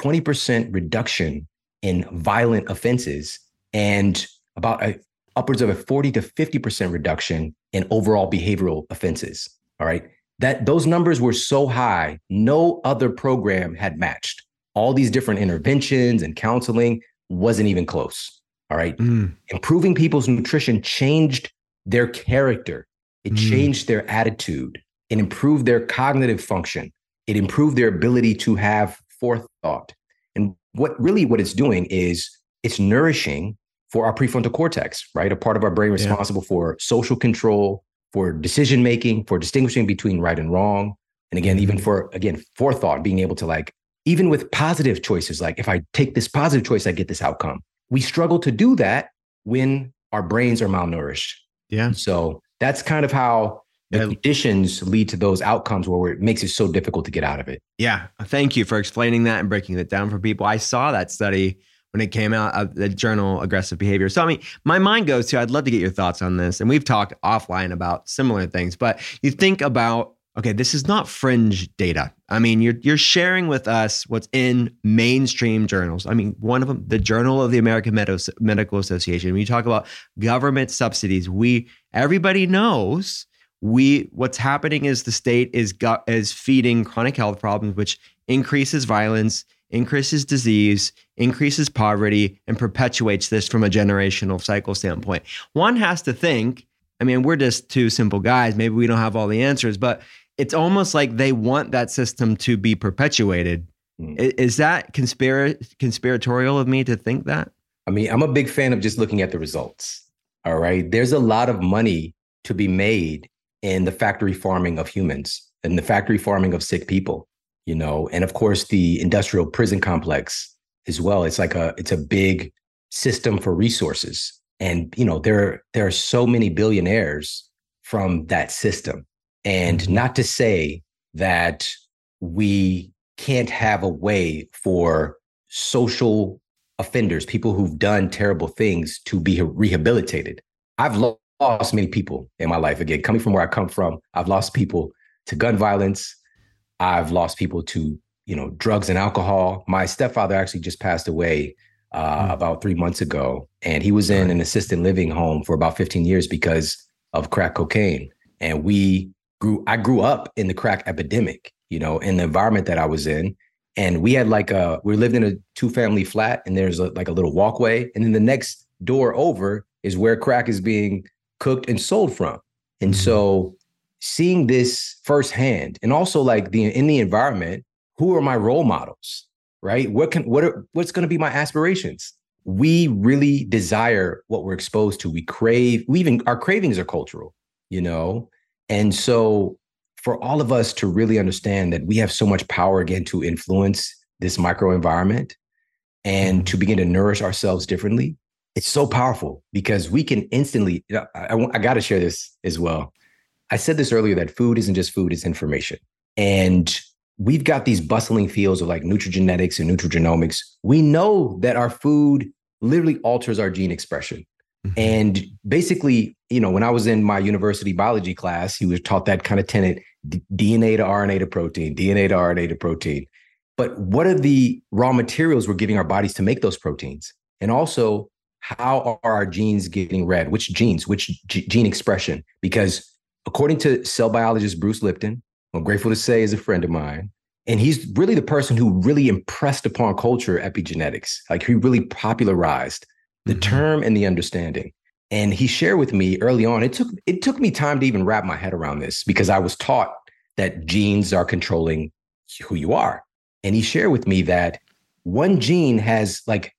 20% reduction in violent offenses and about upwards of a 40 to 50% reduction in overall behavioral offenses. All right. Those numbers were so high, no other program had matched. All these different interventions and counseling wasn't even close. All right. Improving people's nutrition changed their character. It changed their attitude. It improved their cognitive function. It improved their ability to have forethought. And what it's doing is it's nourishing for our prefrontal cortex, right? A part of our brain responsible for social control, for decision-making, for distinguishing between right and wrong. And again, even for, forethought, being able to even with positive choices, like if I take this positive choice, I get this outcome. We struggle to do that when our brains are malnourished. Yeah. So that's kind of how the conditions lead to those outcomes where it makes it so difficult to get out of it. Yeah. Thank you for explaining that and breaking it down for people. I saw that study when it came out of the journal Aggressive Behavior. So, my mind goes to, I'd love to get your thoughts on this. And we've talked offline about similar things, but you think about, okay, this is not fringe data. You're sharing with us what's in mainstream journals. One of them, the Journal of the American Medical Association. When you talk about government subsidies, everybody knows what's happening is the state is feeding chronic health problems, which increases violence, increases disease, increases poverty, and perpetuates this from a generational cycle standpoint. One has to think, we're just two simple guys. Maybe we don't have all the answers, but it's almost like they want that system to be perpetuated. Is that conspiratorial of me to think that? I'm a big fan of just looking at the results. All right. There's a lot of money to be made in the factory farming of humans and the factory farming of sick people, and of course the industrial prison complex as well. It's a big system for resources. And, there are so many billionaires from that system. And not to say that we can't have a way for social offenders, people who've done terrible things, to be rehabilitated. I've lost many people in my life. Again, coming from where I come from, I've lost people to gun violence. I've lost people to, drugs and alcohol. My stepfather actually just passed away about 3 months ago, and he was in an assisted living home for about 15 years because of crack cocaine. And I grew up in the crack epidemic, in the environment that I was in. And we had we lived in a 2-family flat, and there's a little walkway. And then the next door over is where crack is being cooked and sold from. And so seeing this firsthand, and also in the environment, who are my role models, right? What's going to be my aspirations? We really desire what we're exposed to. We crave, our cravings are cultural, And so for all of us to really understand that we have so much power again to influence this microenvironment and to begin to nourish ourselves differently, it's so powerful because we can instantly, I got to share this as well. I said this earlier that food isn't just food, it's information. And we've got these bustling fields of like nutrigenetics and nutrigenomics. We know that our food literally alters our gene expression. And basically, when I was in my university biology class, he was taught that kind of tenet, DNA to RNA to protein, DNA to RNA to protein. But what are the raw materials we're giving our bodies to make those proteins? And also, how are our genes getting read? Which genes, gene expression? Because according to cell biologist Bruce Lipton, I'm grateful to say is a friend of mine, and he's really the person who really impressed upon culture epigenetics. Like he really popularized the term and the understanding. And he shared with me early on, it took me time to even wrap my head around this because I was taught that genes are controlling who you are. And he shared with me that one gene has like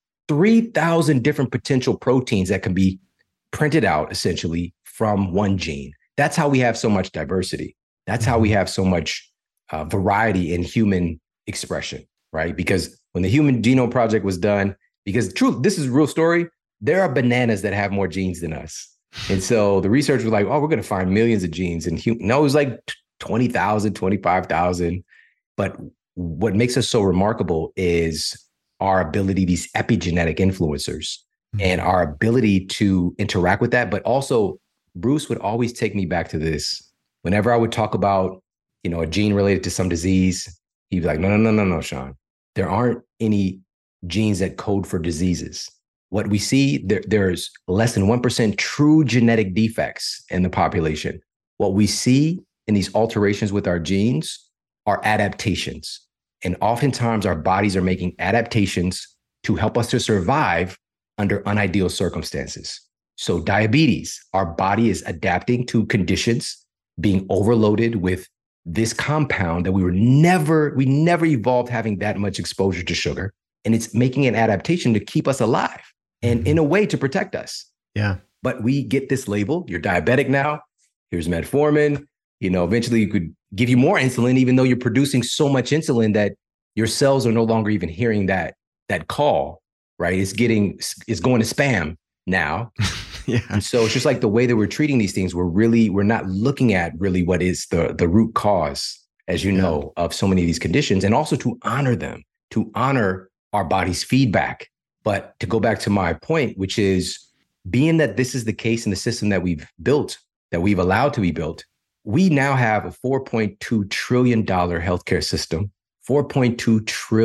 3,000 different potential proteins that can be printed out essentially from one gene. That's how we have so much diversity. That's how we have so much variety in human expression, right? Because when the Human Genome Project was done, because this is a real story, there are bananas that have more genes than us. And so the researchers were like, oh, we're going to find millions of genes. And no, it was like 20,000, 25,000. But what makes us so remarkable is our ability, these epigenetic influencers, and our ability to interact with that. But also, Bruce would always take me back to this. Whenever I would talk about, a gene related to some disease, he'd be like, no, Sean, there aren't any genes that code for diseases. What we see, there's less than 1% true genetic defects in the population. What we see in these alterations with our genes are adaptations. And oftentimes our bodies are making adaptations to help us to survive under unideal circumstances. So diabetes, our body is adapting to conditions, being overloaded with this compound that we never evolved having that much exposure to sugar. And it's making an adaptation to keep us alive and in a way to protect us. Yeah. But we get this label, you're diabetic now, here's metformin, eventually you could give you more insulin, even though you're producing so much insulin that your cells are no longer even hearing that call, right? It's going to spam now. Yeah. And so it's just like the way that we're treating these things, we're not looking at really what is the root cause, as you know, of so many of these conditions, and also to honor them, to honor our body's feedback. But to go back to my point, which is being that this is the case in the system that we've built, that we've allowed to be built, we now have a $4.2 trillion healthcare system, $4.2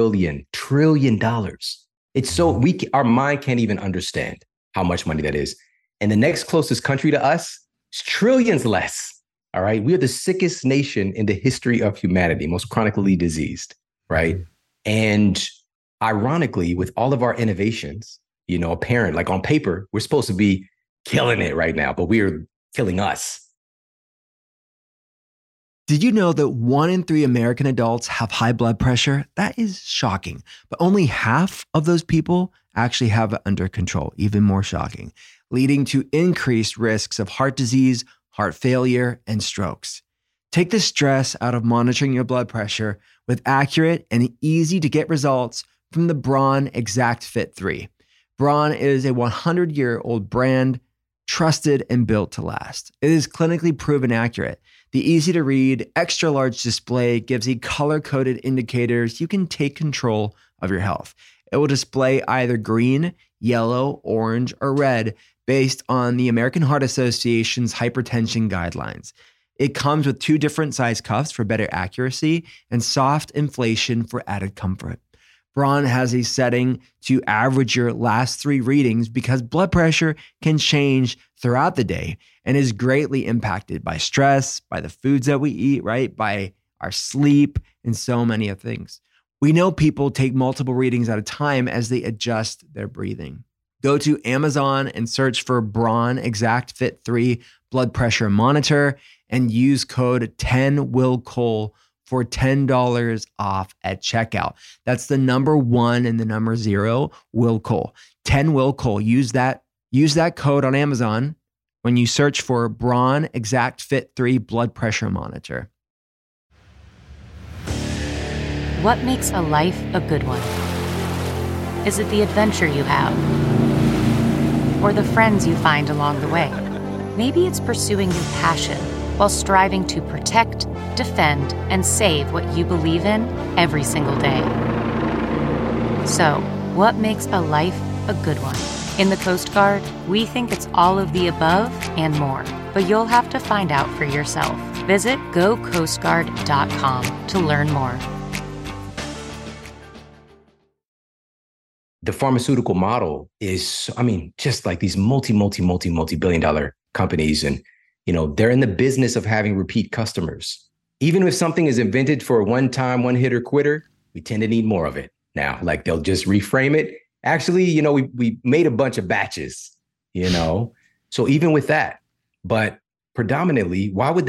trillion. It's so our mind can't even understand how much money that is. And the next closest country to us is trillions less. All right. We are the sickest nation in the history of humanity, most chronically diseased. Right. And ironically, with all of our innovations, apparent, like on paper, we're supposed to be killing it right now, but we're killing us. Did you know that 1 in 3 American adults have high blood pressure? That is shocking. But only half of those people actually have it under control, even more shocking, leading to increased risks of heart disease, heart failure, and strokes. Take the stress out of monitoring your blood pressure with accurate and easy to get results from the Braun Exact Fit 3. Braun is a 100-year-old brand, trusted and built to last. It is clinically proven accurate. The easy-to-read, extra-large display gives you color-coded indicators you can take control of your health. It will display either green, yellow, orange, or red based on the American Heart Association's hypertension guidelines. It comes with 2 different size cuffs for better accuracy and soft inflation for added comfort. Braun has a setting to average your last 3 readings because blood pressure can change throughout the day and is greatly impacted by stress, by the foods that we eat, right? By our sleep, and so many of things. We know people take multiple readings at a time as they adjust their breathing. Go to Amazon and search for Braun Exact Fit 3 blood pressure monitor and use code 10WILLCOLE for $10 off at checkout. That's the number 1 and the number 0, WILLCOLE. 10WILLCOLE. Use that code on Amazon when you search for Braun Exact Fit 3 blood pressure monitor. What makes a life a good one? Is it the adventure you have? Or the friends you find along the way? Maybe it's pursuing your passion while striving to protect, defend, and save what you believe in every single day. So, what makes a life a good one? In the Coast Guard, we think it's all of the above and more, but you'll have to find out for yourself. Visit gocoastguard.com to learn more. The pharmaceutical model is, just like these multi-billion dollar companies. And, they're in the business of having repeat customers. Even if something is invented for a one-time, one-hitter quitter, we tend to need more of it now. Like they'll just reframe it. Actually, we made a bunch of batches, so even with that, but predominantly, why would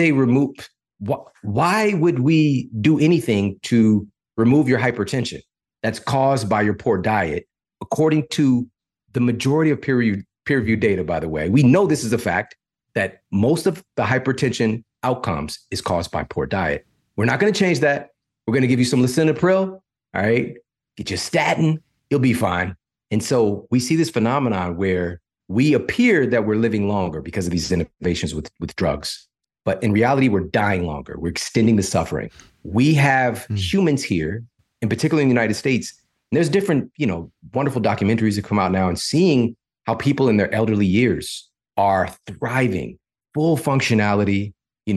we do anything to remove your hypertension that's caused by your poor diet? According to the majority of peer-reviewed data, by the way, we know this is a fact that most of the hypertension outcomes is caused by poor diet. We're not going to change that. We're going to give you some lisinopril, all right? Get your statin, you'll be fine. And so we see this phenomenon where we appear that we're living longer because of these innovations with drugs. But in reality, we're dying longer. We're extending the suffering. We have humans here, in particular in the United States, and there's different, wonderful documentaries that come out now and seeing how people in their elderly years are thriving, full functionality.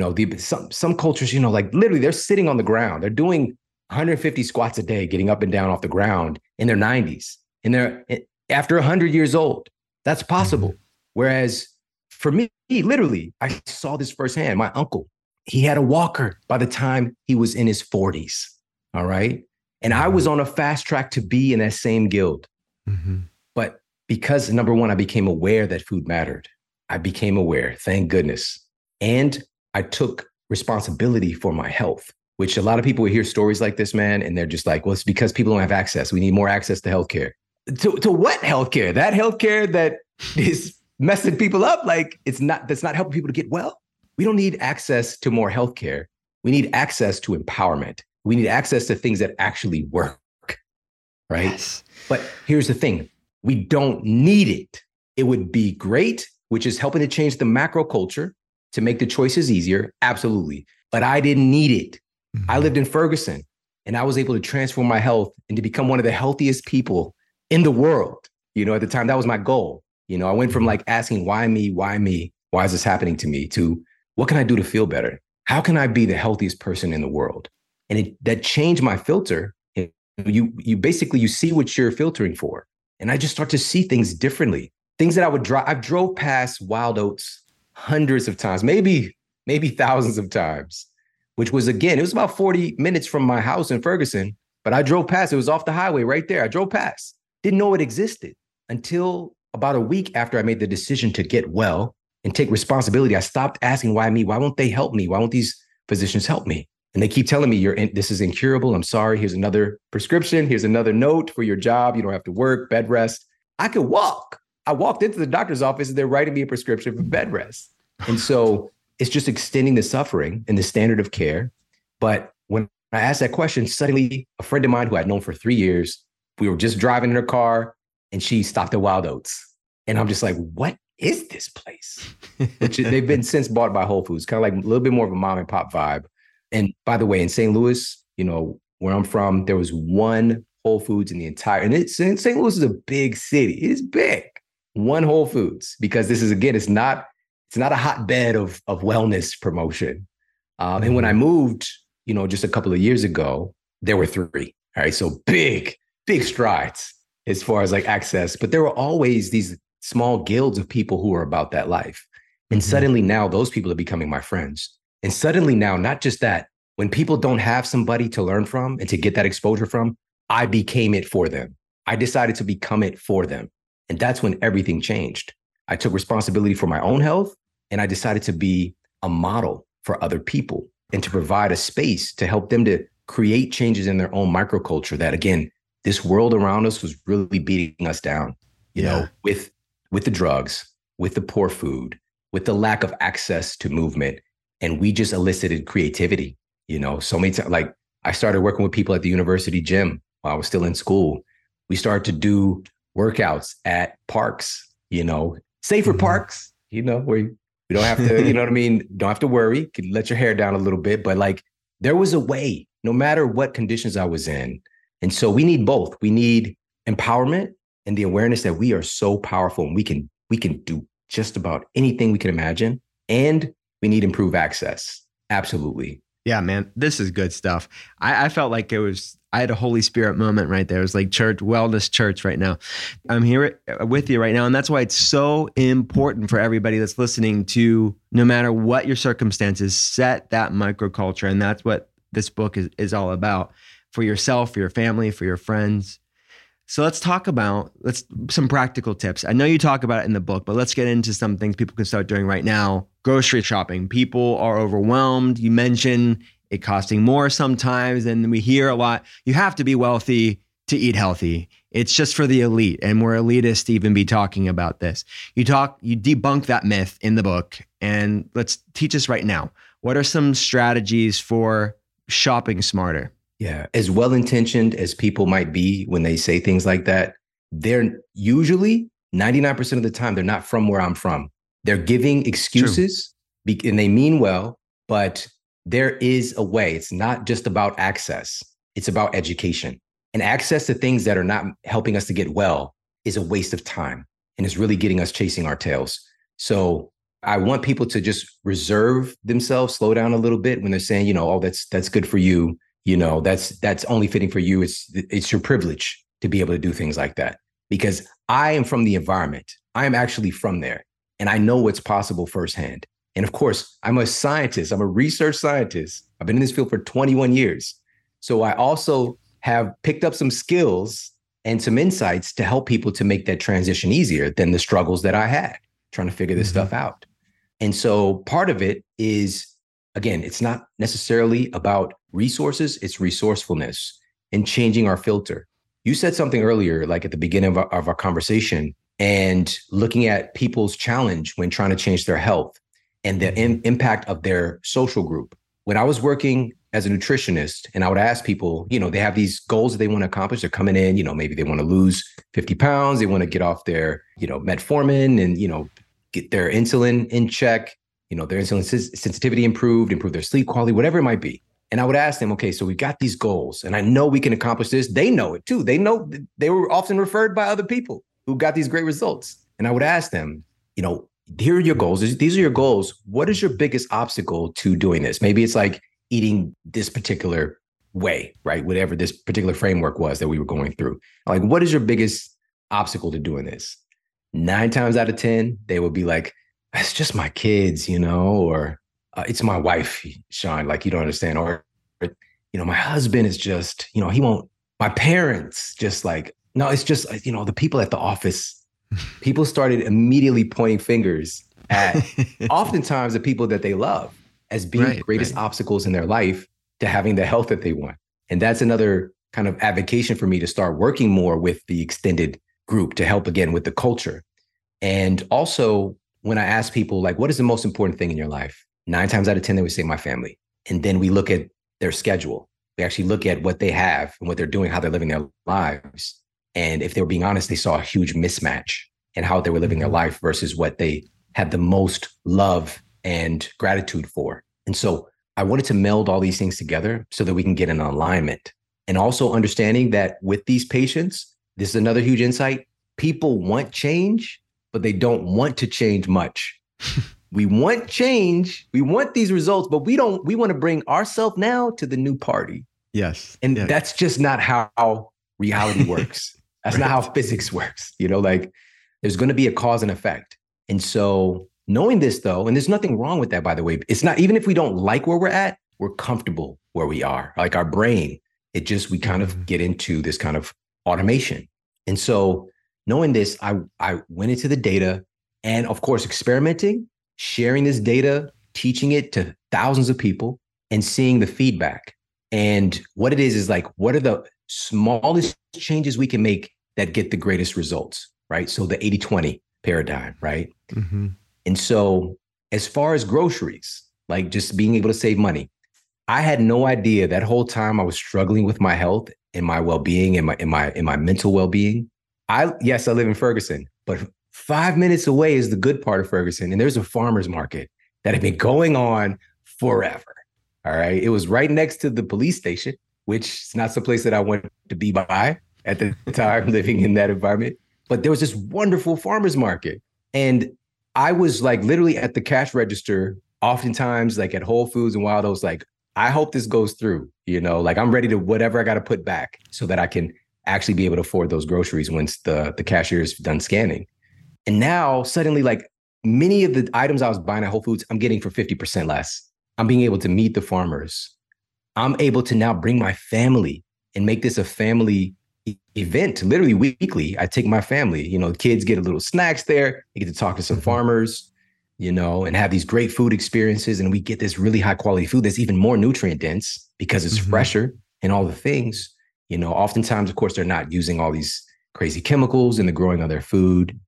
Some cultures, like literally they're sitting on the ground. They're doing 150 squats a day, getting up and down off the ground in their 90s. And they're after 100 years old. That's possible. Whereas for me, literally, I saw this firsthand. My uncle, he had a walker by the time he was in his 40s. All right. And I was on a fast track to be in that same guild. Mm-hmm. But because, number one, I became aware that food mattered. I became aware, thank goodness. And I took responsibility for my health, which a lot of people will hear stories like this, man, and they're just like, well, it's because people don't have access. We need more access to healthcare. To what healthcare? That healthcare that is messing people up? Like that's not helping people to get well. We don't need access to more healthcare. We need access to empowerment. We need access to things that actually work, right? Yes. But here's the thing. We don't need it. It would be great, which is helping to change the macro culture to make the choices easier. Absolutely. But I didn't need it. Mm-hmm. I lived in Ferguson and I was able to transform my health and to become one of the healthiest people in the world. At the time, that was my goal. I went from like asking, why me? Why me? Why is this happening to me? To what can I do to feel better? How can I be the healthiest person in the world? And that changed my filter. You see what you're filtering for. And I just start to see things differently. Things that I drove past Wild Oats hundreds of times, maybe thousands of times, which was, again, it was about 40 minutes from my house in Ferguson, but I drove past. It was off the highway right there. I drove past. Didn't know it existed until about a week after I made the decision to get well and take responsibility. I stopped asking, why me? Why won't they help me? Why won't these physicians help me? And they keep telling me, this is incurable. I'm sorry. Here's another prescription. Here's another note for your job. You don't have to work, bed rest. I could walk. I walked into the doctor's office and they're writing me a prescription for bed rest. And so it's just extending the suffering and the standard of care. But when I asked that question, suddenly a friend of mine who I'd known for 3 years, we were just driving in her car and she stopped at Wild Oats. And I'm just like, what is this place? Which they've been since bought by Whole Foods, kind of like a little bit more of a mom and pop vibe. And by the way, in St. Louis, where I'm from, there was one Whole Foods in the entire, and St. Louis is a big city. It's big. One Whole Foods, because this is, again, it's not a hotbed of wellness promotion. And when I moved, just a couple of years ago, there were 3. All right. So big strides as far as like access, but there were always these small guilds of people who were about that life. And suddenly now those people are becoming my friends. And suddenly now, not just that, when people don't have somebody to learn from and to get that exposure from, I became it for them. I decided to become it for them. And that's when everything changed. I took responsibility for my own health and I decided to be a model for other people and to provide a space to help them to create changes in their own microculture that, again, this world around us was really beating us down, with the drugs, with the poor food, with the lack of access to movement. And we just elicited creativity, so many times. Like I started working with people at the university gym while I was still in school. We started to do workouts at parks, safer parks, where we don't have to, you know what I mean? Don't have to worry. You can let your hair down a little bit, but like there was a way, no matter what conditions I was in. And so we need both. We need empowerment and the awareness that we are so powerful and we can do just about anything we can imagine. And we need improved access. Absolutely. Yeah, man, this is good stuff. I felt like I had a Holy Spirit moment right there. It was like church, wellness church right now. I'm here with you right now. And that's why it's so important for everybody that's listening to, no matter what your circumstances, set that microculture. And that's what this book is all about for yourself, for your family, for your friends. So let's talk about some practical tips. I know you talk about it in the book, but let's get into some things people can start doing right now. Grocery shopping. People are overwhelmed. You mentioned it costing more sometimes, and we hear a lot. You have to be wealthy to eat healthy. It's just for the elite, and we're elitist to even be talking about this. You debunk that myth in the book, and let's teach us right now. What are some strategies for shopping smarter? Yeah, as well-intentioned as people might be when they say things like that, they're usually 99% of the time, they're not from where I'm from. They're giving excuses and they mean well, but there is a way. It's not just about access. It's about education. And access to things that are not helping us to get well is a waste of time and it's really getting us chasing our tails. So I want people to just reserve themselves, slow down a little bit when they're saying, oh, that's good for you. That's only fitting for you. It's your privilege to be able to do things like that because I am from the environment. I am actually from there and I know what's possible firsthand. And of course, I'm a scientist. I'm a research scientist. I've been in this field for 21 years. So I also have picked up some skills and some insights to help people to make that transition easier than the struggles that I had trying to figure this stuff out. And so part of it is, again, it's not necessarily about resources, it's resourcefulness and changing our filter. You said something earlier, like at the beginning of our conversation, and looking at people's challenge when trying to change their health and the impact of their social group. When I was working as a nutritionist and I would ask people, they have these goals that they want to accomplish. They're coming in, maybe they want to lose 50 pounds. They want to get off their, metformin and, get their insulin in check, their insulin sensitivity improve their sleep quality, whatever it might be. And I would ask them, okay, so we've got these goals and I know we can accomplish this. They know it too. They know they were often referred by other people who got these great results. And I would ask them, here are your goals. These are your goals. What is your biggest obstacle to doing this? Maybe it's like eating this particular way, right? Whatever this particular framework was that we were going through. Like, what is your biggest obstacle to doing this? 9 times out of 10, they would be like, it's just my kids, or it's my wife, Sean, like, you don't understand. Or, my husband is just, he won't, my parents just like, no, it's just, the people at the office. People started immediately pointing fingers at oftentimes the people that they love as being the greatest obstacles in their life to having the health that they want. And that's another kind of advocation for me to start working more with the extended group to help again with the culture. And also when I ask people like, what is the most important thing in your life? 9 times out of 10, they would say my family. And then we look at their schedule. We actually look at what they have and what they're doing, how they're living their lives. And if they were being honest, they saw a huge mismatch in how they were living their life versus what they had the most love and gratitude for. And so I wanted to meld all these things together so that we can get an alignment. And also understanding that with these patients, this is another huge insight. People want change, but they don't want to change much. We want change. We want these results, but we want to bring ourselves now to the new party. Yes. And that's just not how reality works. That's not how physics works. Like there's going to be a cause and effect. And so knowing this though, and there's nothing wrong with that, by the way, it's not, even if we don't like where we're at, we're comfortable where we are. Like our brain, we kind of get into this kind of automation. And so knowing this, I went into the data and of course, experimenting, sharing this data, teaching it to thousands of people and seeing the feedback. And what it is like, what are the smallest changes we can make that get the greatest results, right? So the 80-20 paradigm, right? Mm-hmm. And so as far as groceries, like just being able to save money, I had no idea that whole time I was struggling with my health and my well-being and my mental well-being. Yes, I live in Ferguson, but 5 minutes away is the good part of Ferguson. And there's a farmer's market that had been going on forever. All right. It was right next to the police station, which is not some place that I wanted to be by at the time living in that environment. But there was this wonderful farmer's market. And I was like literally at the cash register, oftentimes like at Whole Foods and Wild Oats, like, I hope this goes through, like I'm ready to whatever I got to put back so that I can actually be able to afford those groceries once the cashier is done scanning. And now suddenly, like many of the items I was buying at Whole Foods, I'm getting for 50% less. I'm being able to meet the farmers. I'm able to now bring my family and make this a family event, literally weekly. I take my family, kids get a little snacks there. They get to talk to some farmers, and have these great food experiences. And we get this really high quality food that's even more nutrient dense because it's fresher and all the things, oftentimes, of course, they're not using all these crazy chemicals in the growing of their food.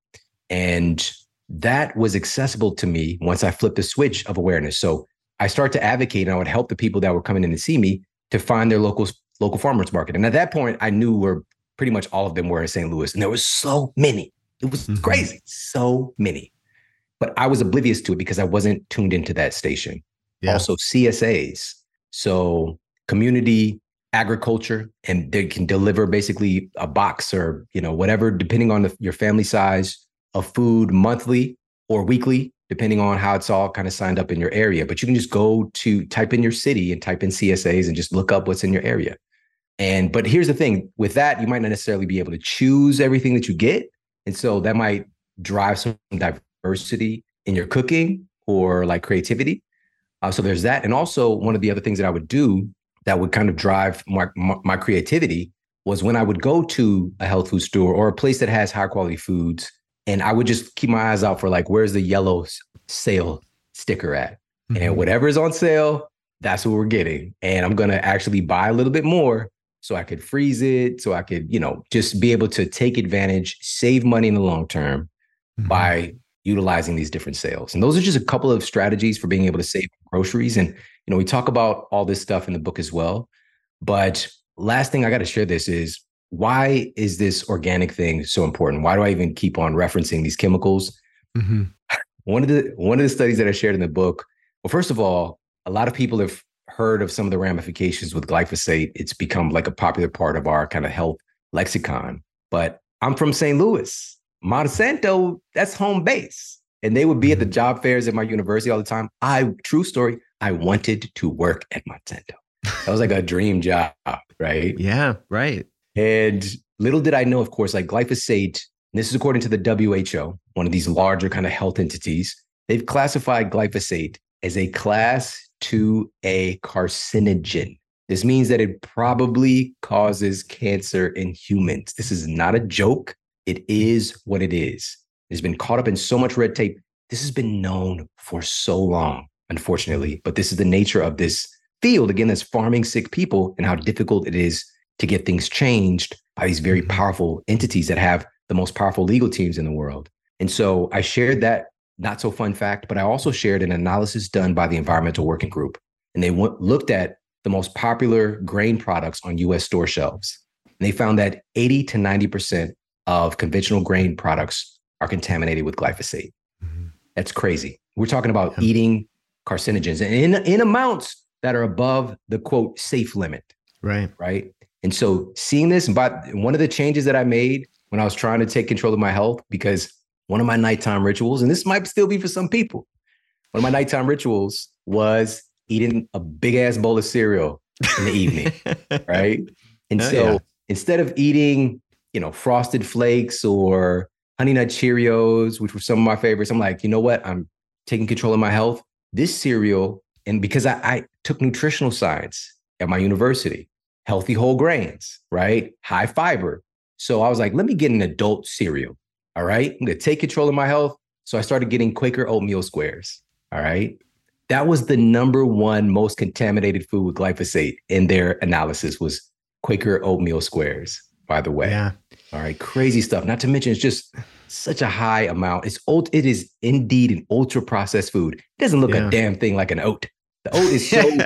And that was accessible to me once I flipped the switch of awareness. So I started to advocate, and I would help the people that were coming in to see me to find their local farmers market. And at that point, I knew where pretty much all of them were in St. Louis. And there was so many. It was crazy. So many. But I was oblivious to it because I wasn't tuned into that station. Yeah. Also CSAs. So community agriculture, and they can deliver basically a box or, whatever, depending on your family size of food monthly or weekly, depending on how it's all kind of signed up in your area. But you can just go to type in your city and type in CSAs and just look up what's in your area. But here's the thing with that, you might not necessarily be able to choose everything that you get. And so that might drive some diversity in your cooking or like creativity. So there's that. And also one of the other things that I would do that would kind of drive my creativity was when I would go to a health food store or a place that has high quality foods, and I would just keep my eyes out for like, where's the yellow sale sticker at? And whatever is on sale, that's what we're getting. And I'm going to actually buy a little bit more so I could freeze it, so I could, just be able to take advantage, save money in the long term by utilizing these different sales. And those are just a couple of strategies for being able to save groceries. And, we talk about all this stuff in the book as well. But last thing I got to share this is, why is this organic thing so important? Why do I even keep on referencing these chemicals? One of the studies that I shared in the book, well, first of all, a lot of people have heard of some of the ramifications with glyphosate. It's become like a popular part of our kind of health lexicon. But I'm from St. Louis. Monsanto, that's home base. And they would be at the job fairs at my university all the time. True story, I wanted to work at Monsanto. That was like a dream job, right? Yeah, right. And little did I know, of course, like glyphosate, and this is according to the WHO, one of these larger kind of health entities, they've classified glyphosate as a class 2A carcinogen. This means that it probably causes cancer in humans. This is not a joke. It is what it is. It's been caught up in so much red tape. This has been known for so long, unfortunately, but this is the nature of this field, again, that's farming sick people and how difficult it is to get things changed by these very powerful entities that have the most powerful legal teams in the world. And so I shared that not so fun fact, but I also shared an analysis done by the Environmental Working Group. And they looked at the most popular grain products on US store shelves. And they found that 80 to 90% of conventional grain products are contaminated with glyphosate. That's crazy. We're talking about eating carcinogens in amounts that are above the quote safe limit. Right. And so seeing this, but one of the changes that I made when I was trying to take control of my health, because one of my nighttime rituals, and this might still be for some people, one of my nighttime rituals was eating a big ass bowl of cereal in the evening. Right. And instead of eating, Frosted Flakes or Honey Nut Cheerios, which were some of my favorites, I'm like, you know what? I'm taking control of my health. This cereal, and because I took nutritional science at my university, healthy whole grains, right? High fiber. So I was like, let me get an adult cereal. All right. I'm going to take control of my health. So I started getting Quaker oatmeal squares. All right. That was the number one most contaminated food with glyphosate in their analysis was Quaker oatmeal squares, by the way. Yeah. All right. Crazy stuff. Not to mention, it's just such a high amount. It is indeed an ultra processed food. It doesn't look a damn thing like an oat. The oat is so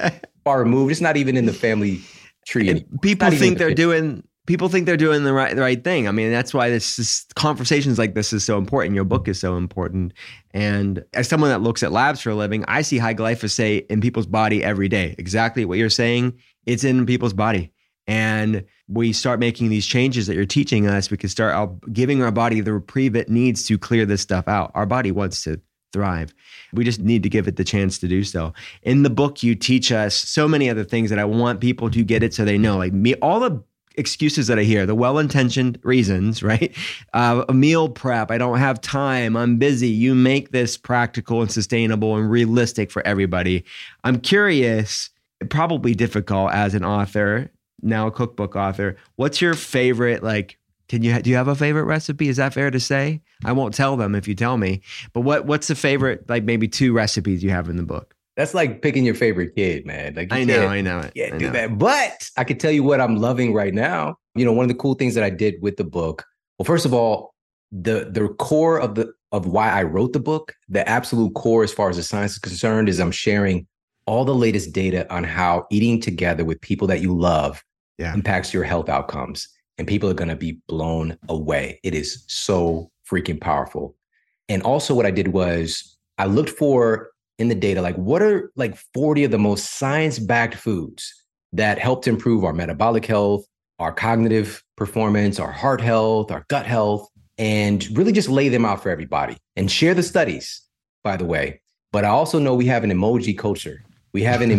far removed. It's not even in the family tree. And people think they're doing the right thing. I mean, that's why this conversations like this is so important. Your book is so important. And as someone that looks at labs for a living, I see high glyphosate in people's body every day. Exactly what you're saying. It's in people's body. And we start making these changes that you're teaching us. We can start giving our body the reprieve it needs to clear this stuff out. Our body wants to thrive. We just need to give it the chance to do so. In the book, you teach us so many other things that I want people to get it so they know. Like me, all the excuses that I hear, the well-intentioned reasons, right? A meal prep, I don't have time, I'm busy. You make this practical and sustainable and realistic for everybody. I'm curious, probably difficult as an author, now a cookbook author. What's your favorite, do you have a favorite recipe? Is that fair to say? I won't tell them if you tell me, but what's the favorite, maybe 2 recipes you have in the book? That's like picking your favorite kid, man. I know it. Yeah, do that. But I can tell you what I'm loving right now. One of the cool things that I did with the book. Well, first of all, the core of why I wrote the book, the absolute core as far as the science is concerned, is I'm sharing all the latest data on how eating together with people that you love impacts your health outcomes. And people are going to be blown away. It is so freaking powerful. And also what I did was I looked for in the data, what are 40 of the most science-backed foods that help to improve our metabolic health, our cognitive performance, our heart health, our gut health, and really just lay them out for everybody and share the studies, by the way. But I also know we have an emoji culture. We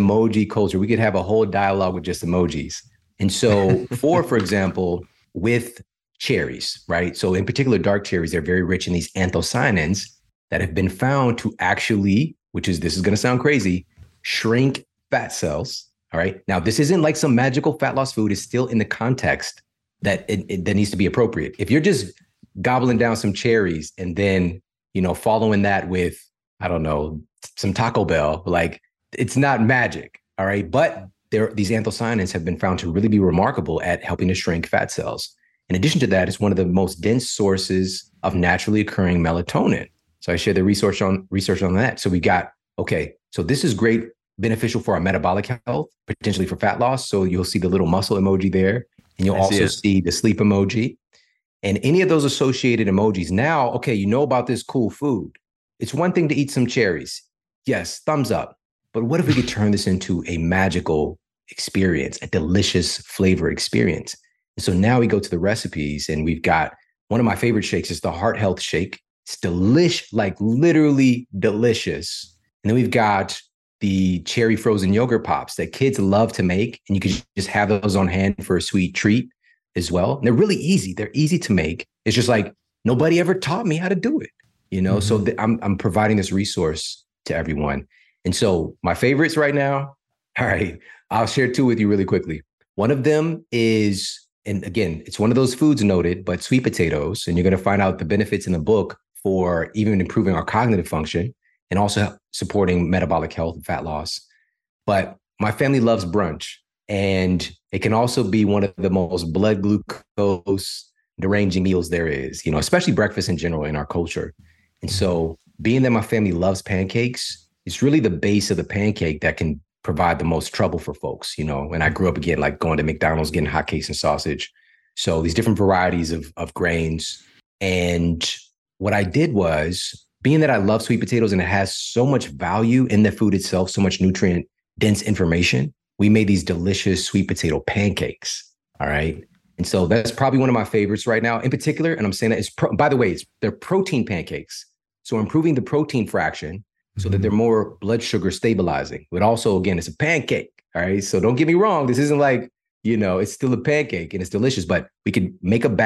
could have a whole dialogue with just emojis. And so for example, with cherries, right? So in particular, dark cherries, they're very rich in these anthocyanins that have been found to actually, this is going to sound crazy, shrink fat cells. All right. Now, this isn't like some magical fat loss food. It's still in the context that that needs to be appropriate. If you're just gobbling down some cherries and then, following that with, I don't know, some Taco Bell, it's not magic. All right. But these anthocyanins have been found to really be remarkable at helping to shrink fat cells. In addition to that, it's one of the most dense sources of naturally occurring melatonin. So I shared the research on that. So we got, so this is great, beneficial for our metabolic health, potentially for fat loss. So you'll see the little muscle emoji there, and you'll also see the sleep emoji and any of those associated emojis. Now, you know about this cool food. It's one thing to eat some cherries. Yes, thumbs up. But what if we could turn this into a magical experience, a delicious flavor experience? And so now we go to the recipes, and we've got one of my favorite shakes is the Heart Health Shake. It's delish, literally delicious. And then we've got the cherry frozen yogurt pops that kids love to make. And you can just have those on hand for a sweet treat as well. And they're really easy. They're easy to make. It's just nobody ever taught me how to do it, Mm-hmm. So I'm providing this resource to everyone. And so my favorites right now, all right, I'll share 2 with you really quickly. One of them is, and again, it's one of those foods noted, but sweet potatoes. And you're going to find out the benefits in the book for even improving our cognitive function and also supporting metabolic health and fat loss. But my family loves brunch, and it can also be one of the most blood glucose deranging meals there is, especially breakfast in general in our culture. And so being that my family loves pancakes, it's really the base of the pancake that can provide the most trouble for folks, and I grew up again, going to McDonald's, getting hotcakes and sausage. So these different varieties of grains. And what I did was, being that I love sweet potatoes and it has so much value in the food itself, so much nutrient dense information, we made these delicious sweet potato pancakes. All right. And so that's probably one of my favorites right now in particular. And I'm saying that by the way, they're protein pancakes. So improving the protein fraction so that they're more blood sugar stabilizing. But also, again, it's a pancake. All right. So don't get me wrong. This isn't it's still a pancake and it's delicious, but we could make a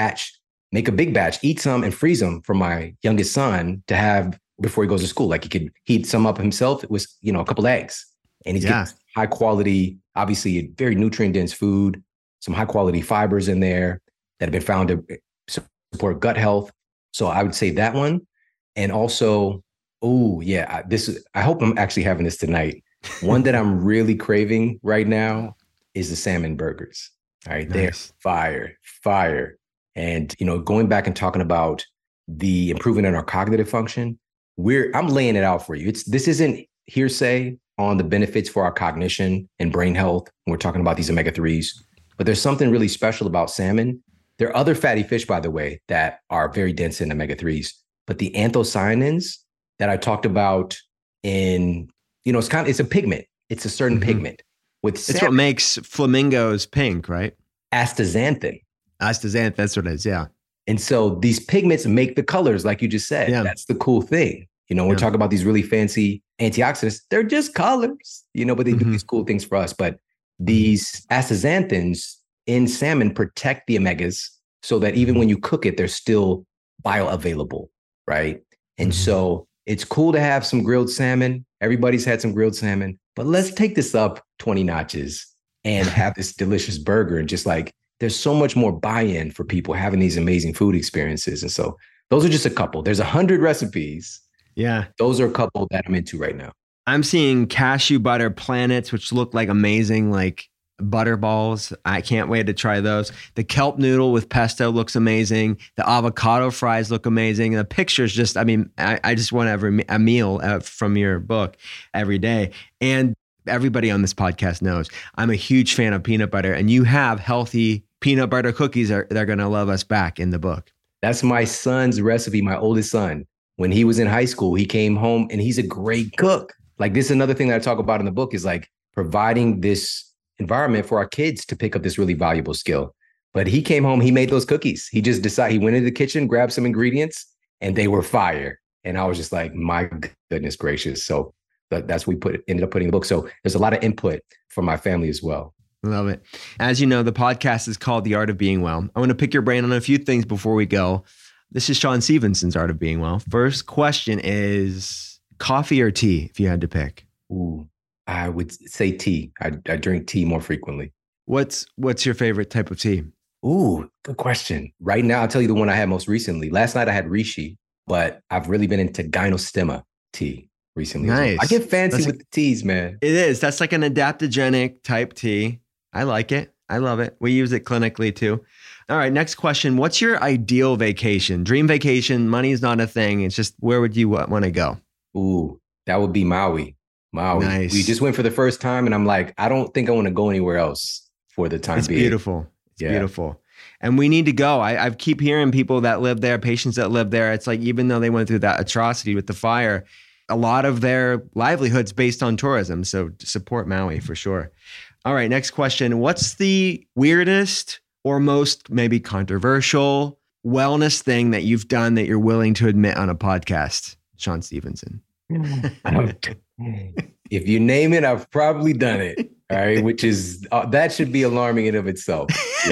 big batch, eat some and freeze them for my youngest son to have before he goes to school. He could heat some up himself. It was, a couple eggs, and he's getting high quality, obviously very nutrient dense food, some high quality fibers in there that have been found to support gut health. So I would say that one. And also, I hope I'm actually having this tonight. One that I'm really craving right now is the salmon burgers. All right. Nice. They're fire. And, going back and talking about the improvement in our cognitive function, I'm laying it out for you. This isn't hearsay on the benefits for our cognition and brain health when we're talking about these omega-3s. But there's something really special about salmon. There are other fatty fish, by the way, that are very dense in omega-3s. But the anthocyanins that I talked about it's a pigment. It's a certain pigment. With salmon, it's what makes flamingos pink, right? Astaxanthin. Astaxanthin, that's what it is, yeah. And so these pigments make the colors, like you just said. Yeah. That's the cool thing. We're talking about these really fancy antioxidants. They're just colors, but they do these cool things for us. But these astaxanthins in salmon protect the omegas so that even when you cook it, they're still bioavailable, right? And so it's cool to have some grilled salmon. Everybody's had some grilled salmon, but let's take this up 20 notches and have this delicious burger. And just like, there's so much more buy-in for people having these amazing food experiences. And so those are just a couple. There's 100 recipes. Yeah. Those are a couple that I'm into right now. I'm seeing cashew butter planets, which look like amazing, like butter balls. I can't wait to try those. The kelp noodle with pesto looks amazing. The avocado fries look amazing. The pictures just, I just want a meal from your book every day. And everybody on this podcast knows I'm a huge fan of peanut butter, and you have healthy peanut butter cookies they're going to love us back in the book. That's my son's recipe, my oldest son. When he was in high school, he came home and he's a great cook. Like, this is another thing that I talk about in the book, is like providing this environment for our kids to pick up this really valuable skill. But he came home, he made those cookies. He just decided, he went into the kitchen, grabbed some ingredients, and they were fire. And I was just like, my goodness gracious. So that's what we ended up putting in the book. So there's a lot of input from my family as well. Love it. As you know, the podcast is called The Art of Being Well. I want to pick your brain on a few things before we go. This is Shawn Stevenson's Art of Being Well. First question is coffee or tea, if you had to pick? Ooh, I would say tea. I drink tea more frequently. What's your favorite type of tea? Ooh, good question. Right now, I'll tell you the one I had most recently. Last night I had Rishi, but I've really been into Gynostemma tea recently. Nice. I get fancy with the teas, man. It is. That's like an adaptogenic type tea. I like it. I love it. We use it clinically too. All right, next question. What's your ideal vacation? Dream vacation, money is not a thing. It's just, where would you want to go? Ooh, that would be Maui. Nice. We just went for the first time, and I'm like, I don't think I want to go anywhere else for the time being. It's beautiful. It's beautiful. And we need to go. I keep hearing people that live there, patients that live there. It's like, even though they went through that atrocity with the fire, a lot of their livelihoods based on tourism. So support Maui for sure. All right, next question. What's the weirdest or most maybe controversial wellness thing that you've done that you're willing to admit on a podcast, Shawn Stevenson? If you name it, I've probably done it. All right, which is that should be alarming in of itself.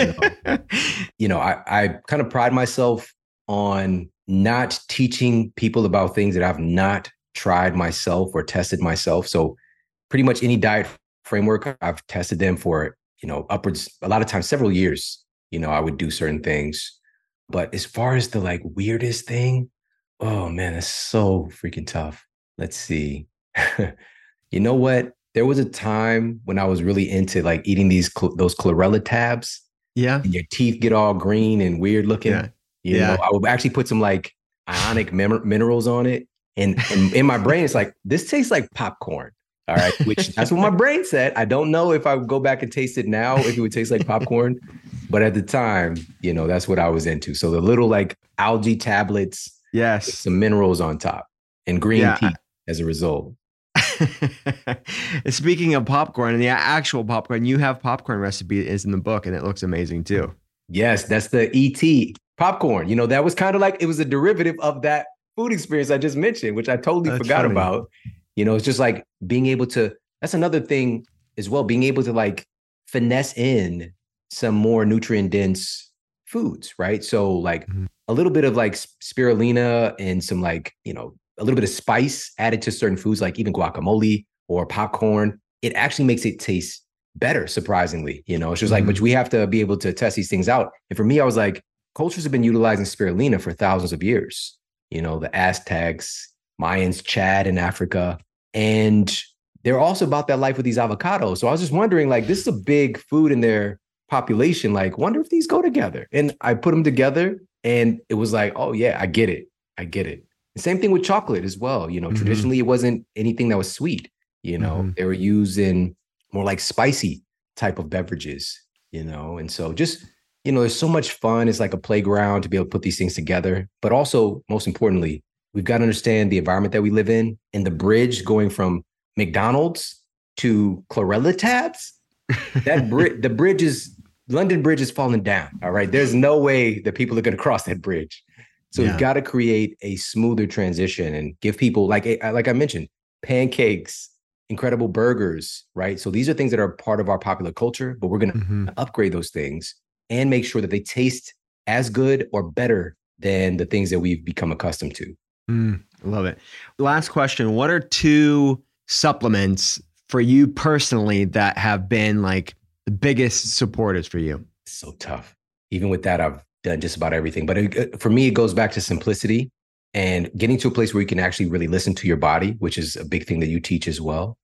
I kind of pride myself on not teaching people about things that I've not tried myself or tested myself. So pretty much any diet framework, I've tested them for, upwards, a lot of times, several years. I would do certain things. But as far as the like weirdest thing, oh man, that's so freaking tough. Let's see. You know what? There was a time when I was really into like eating those chlorella tabs. Yeah. And your teeth get all green and weird looking. Yeah. You know, I would actually put some like ionic minerals on it. And in my brain, it's like, this tastes like popcorn. All right. Which that's what my brain said. I don't know if I would go back and taste it now, if it would taste like popcorn. But at the time, that's what I was into. So the little like algae tablets. Yes. With some minerals on top and green tea as a result. Speaking of popcorn and the actual popcorn, you have popcorn recipe is in the book, and it looks amazing too. Yes, that's the ET popcorn. That was kind of like, it was a derivative of that food experience I just mentioned, which I totally forgot about. It's just like being able to, that's another thing as well, being able to like finesse in some more nutrient dense foods, right? So like a little bit of like spirulina and some like, a little bit of spice added to certain foods, like even guacamole or popcorn, it actually makes it taste better, surprisingly. It's just like, but we have to be able to test these things out. And for me, I was like, cultures have been utilizing spirulina for thousands of years. The Aztecs, Mayans, Chad in Africa. And they're also about that life with these avocados. So I was just wondering, like, this is a big food in their population. Like, wonder if these go together. And I put them together and it was like, oh yeah, I get it. The same thing with chocolate as well. Traditionally it wasn't anything that was sweet. They were used in more like spicy type of beverages, and so just, there's so much fun. It's like a playground to be able to put these things together. But also, most importantly, we've got to understand the environment that we live in, and the bridge going from McDonald's to chlorella tabs. London Bridge is falling down. All right. There's no way that people are going to cross that bridge. So we've got to create a smoother transition and give people, like I mentioned, pancakes, incredible burgers, right? So these are things that are part of our popular culture, but we're going to upgrade those things and make sure that they taste as good or better than the things that we've become accustomed to. I love it. Last question. What are 2 supplements for you personally that have been like the biggest supporters for you? It's so tough. Even with that, I've done just about everything. But for me, it goes back to simplicity and getting to a place where you can actually really listen to your body, which is a big thing that you teach as well.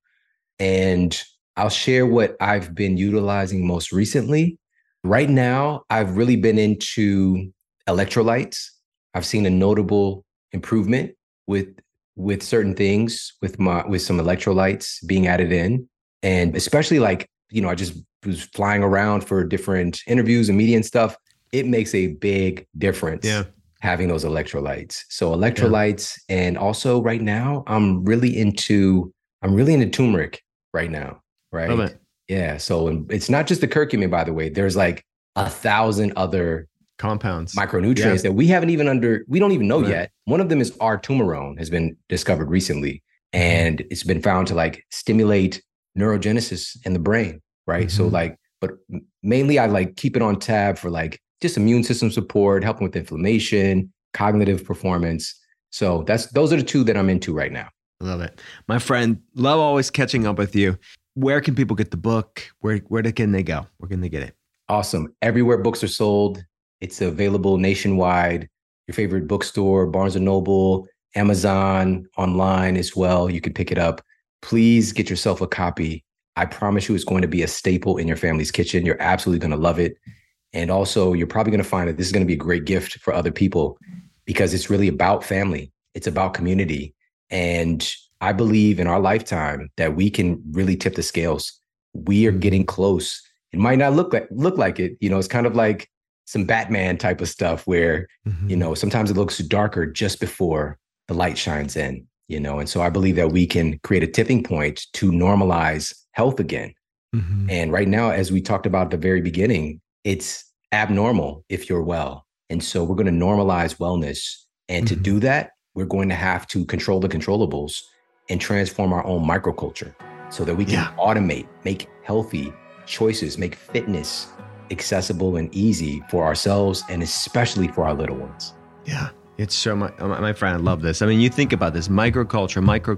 And I'll share what I've been utilizing most recently. Right now, I've really been into electrolytes. I've seen a notable improvement with certain things, with some electrolytes being added in. And especially like, I just was flying around for different interviews and media and stuff. It makes a big difference having those electrolytes. So electrolytes, and also right now I'm really into turmeric right now, right? Love it. Yeah. So it's not just the curcumin, by the way. There's like 1,000 other compounds, micronutrients that we don't even know yet. One of them is R-Turmerone, has been discovered recently, and it's been found to like stimulate neurogenesis in the brain, right? So like, but mainly I like keep it on tab for like just immune system support, helping with inflammation, cognitive performance. So those are the 2 that I'm into right now. I love it. My friend, love always catching up with you. Where can people get the book? Where can they go? Where can they get it? Awesome. Everywhere books are sold. It's available nationwide. Your favorite bookstore, Barnes & Noble, Amazon, online as well. You can pick it up. Please get yourself a copy. I promise you it's going to be a staple in your family's kitchen. You're absolutely going to love it. And also, you're probably going to find that this is going to be a great gift for other people, because it's really about family. It's about community. And I believe in our lifetime that we can really tip the scales. We are getting close. It might not look like it. It's kind of like some Batman type of stuff where, sometimes it looks darker just before the light shines in, and so I believe that we can create a tipping point to normalize health again. And right now, as we talked about at the very beginning, it's abnormal if you're well. And so we're going to normalize wellness. And to do that, we're going to have to control the controllables and transform our own microculture so that we can automate, make healthy choices, make fitness accessible and easy for ourselves, and especially for our little ones. Yeah. It's so much, my friend, I love this. I mean, you think about this, microculture.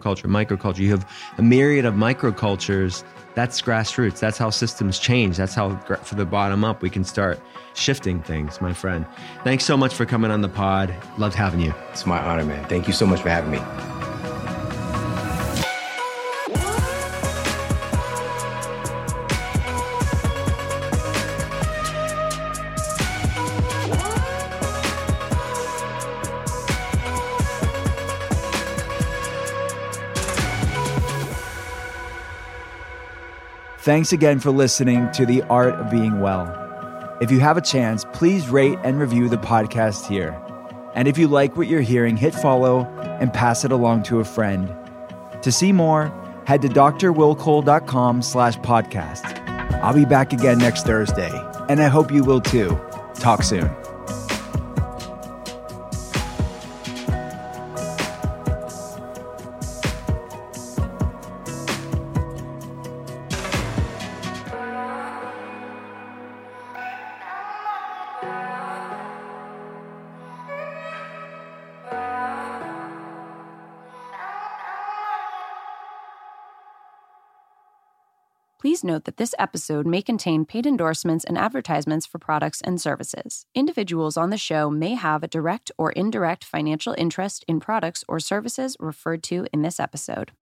You have a myriad of microcultures. That's grassroots. That's how systems change. That's how, from the bottom up, we can start shifting things, my friend. Thanks so much for coming on the pod. Loved having you. It's my honor, man. Thank you so much for having me. Thanks again for listening to The Art of Being Well. If you have a chance, please rate and review the podcast here. And if you like what you're hearing, hit follow and pass it along to a friend. To see more, head to drwillcole.com/podcast. I'll be back again next Thursday, and I hope you will too. Talk soon. Please note that this episode may contain paid endorsements and advertisements for products and services. Individuals on the show may have a direct or indirect financial interest in products or services referred to in this episode.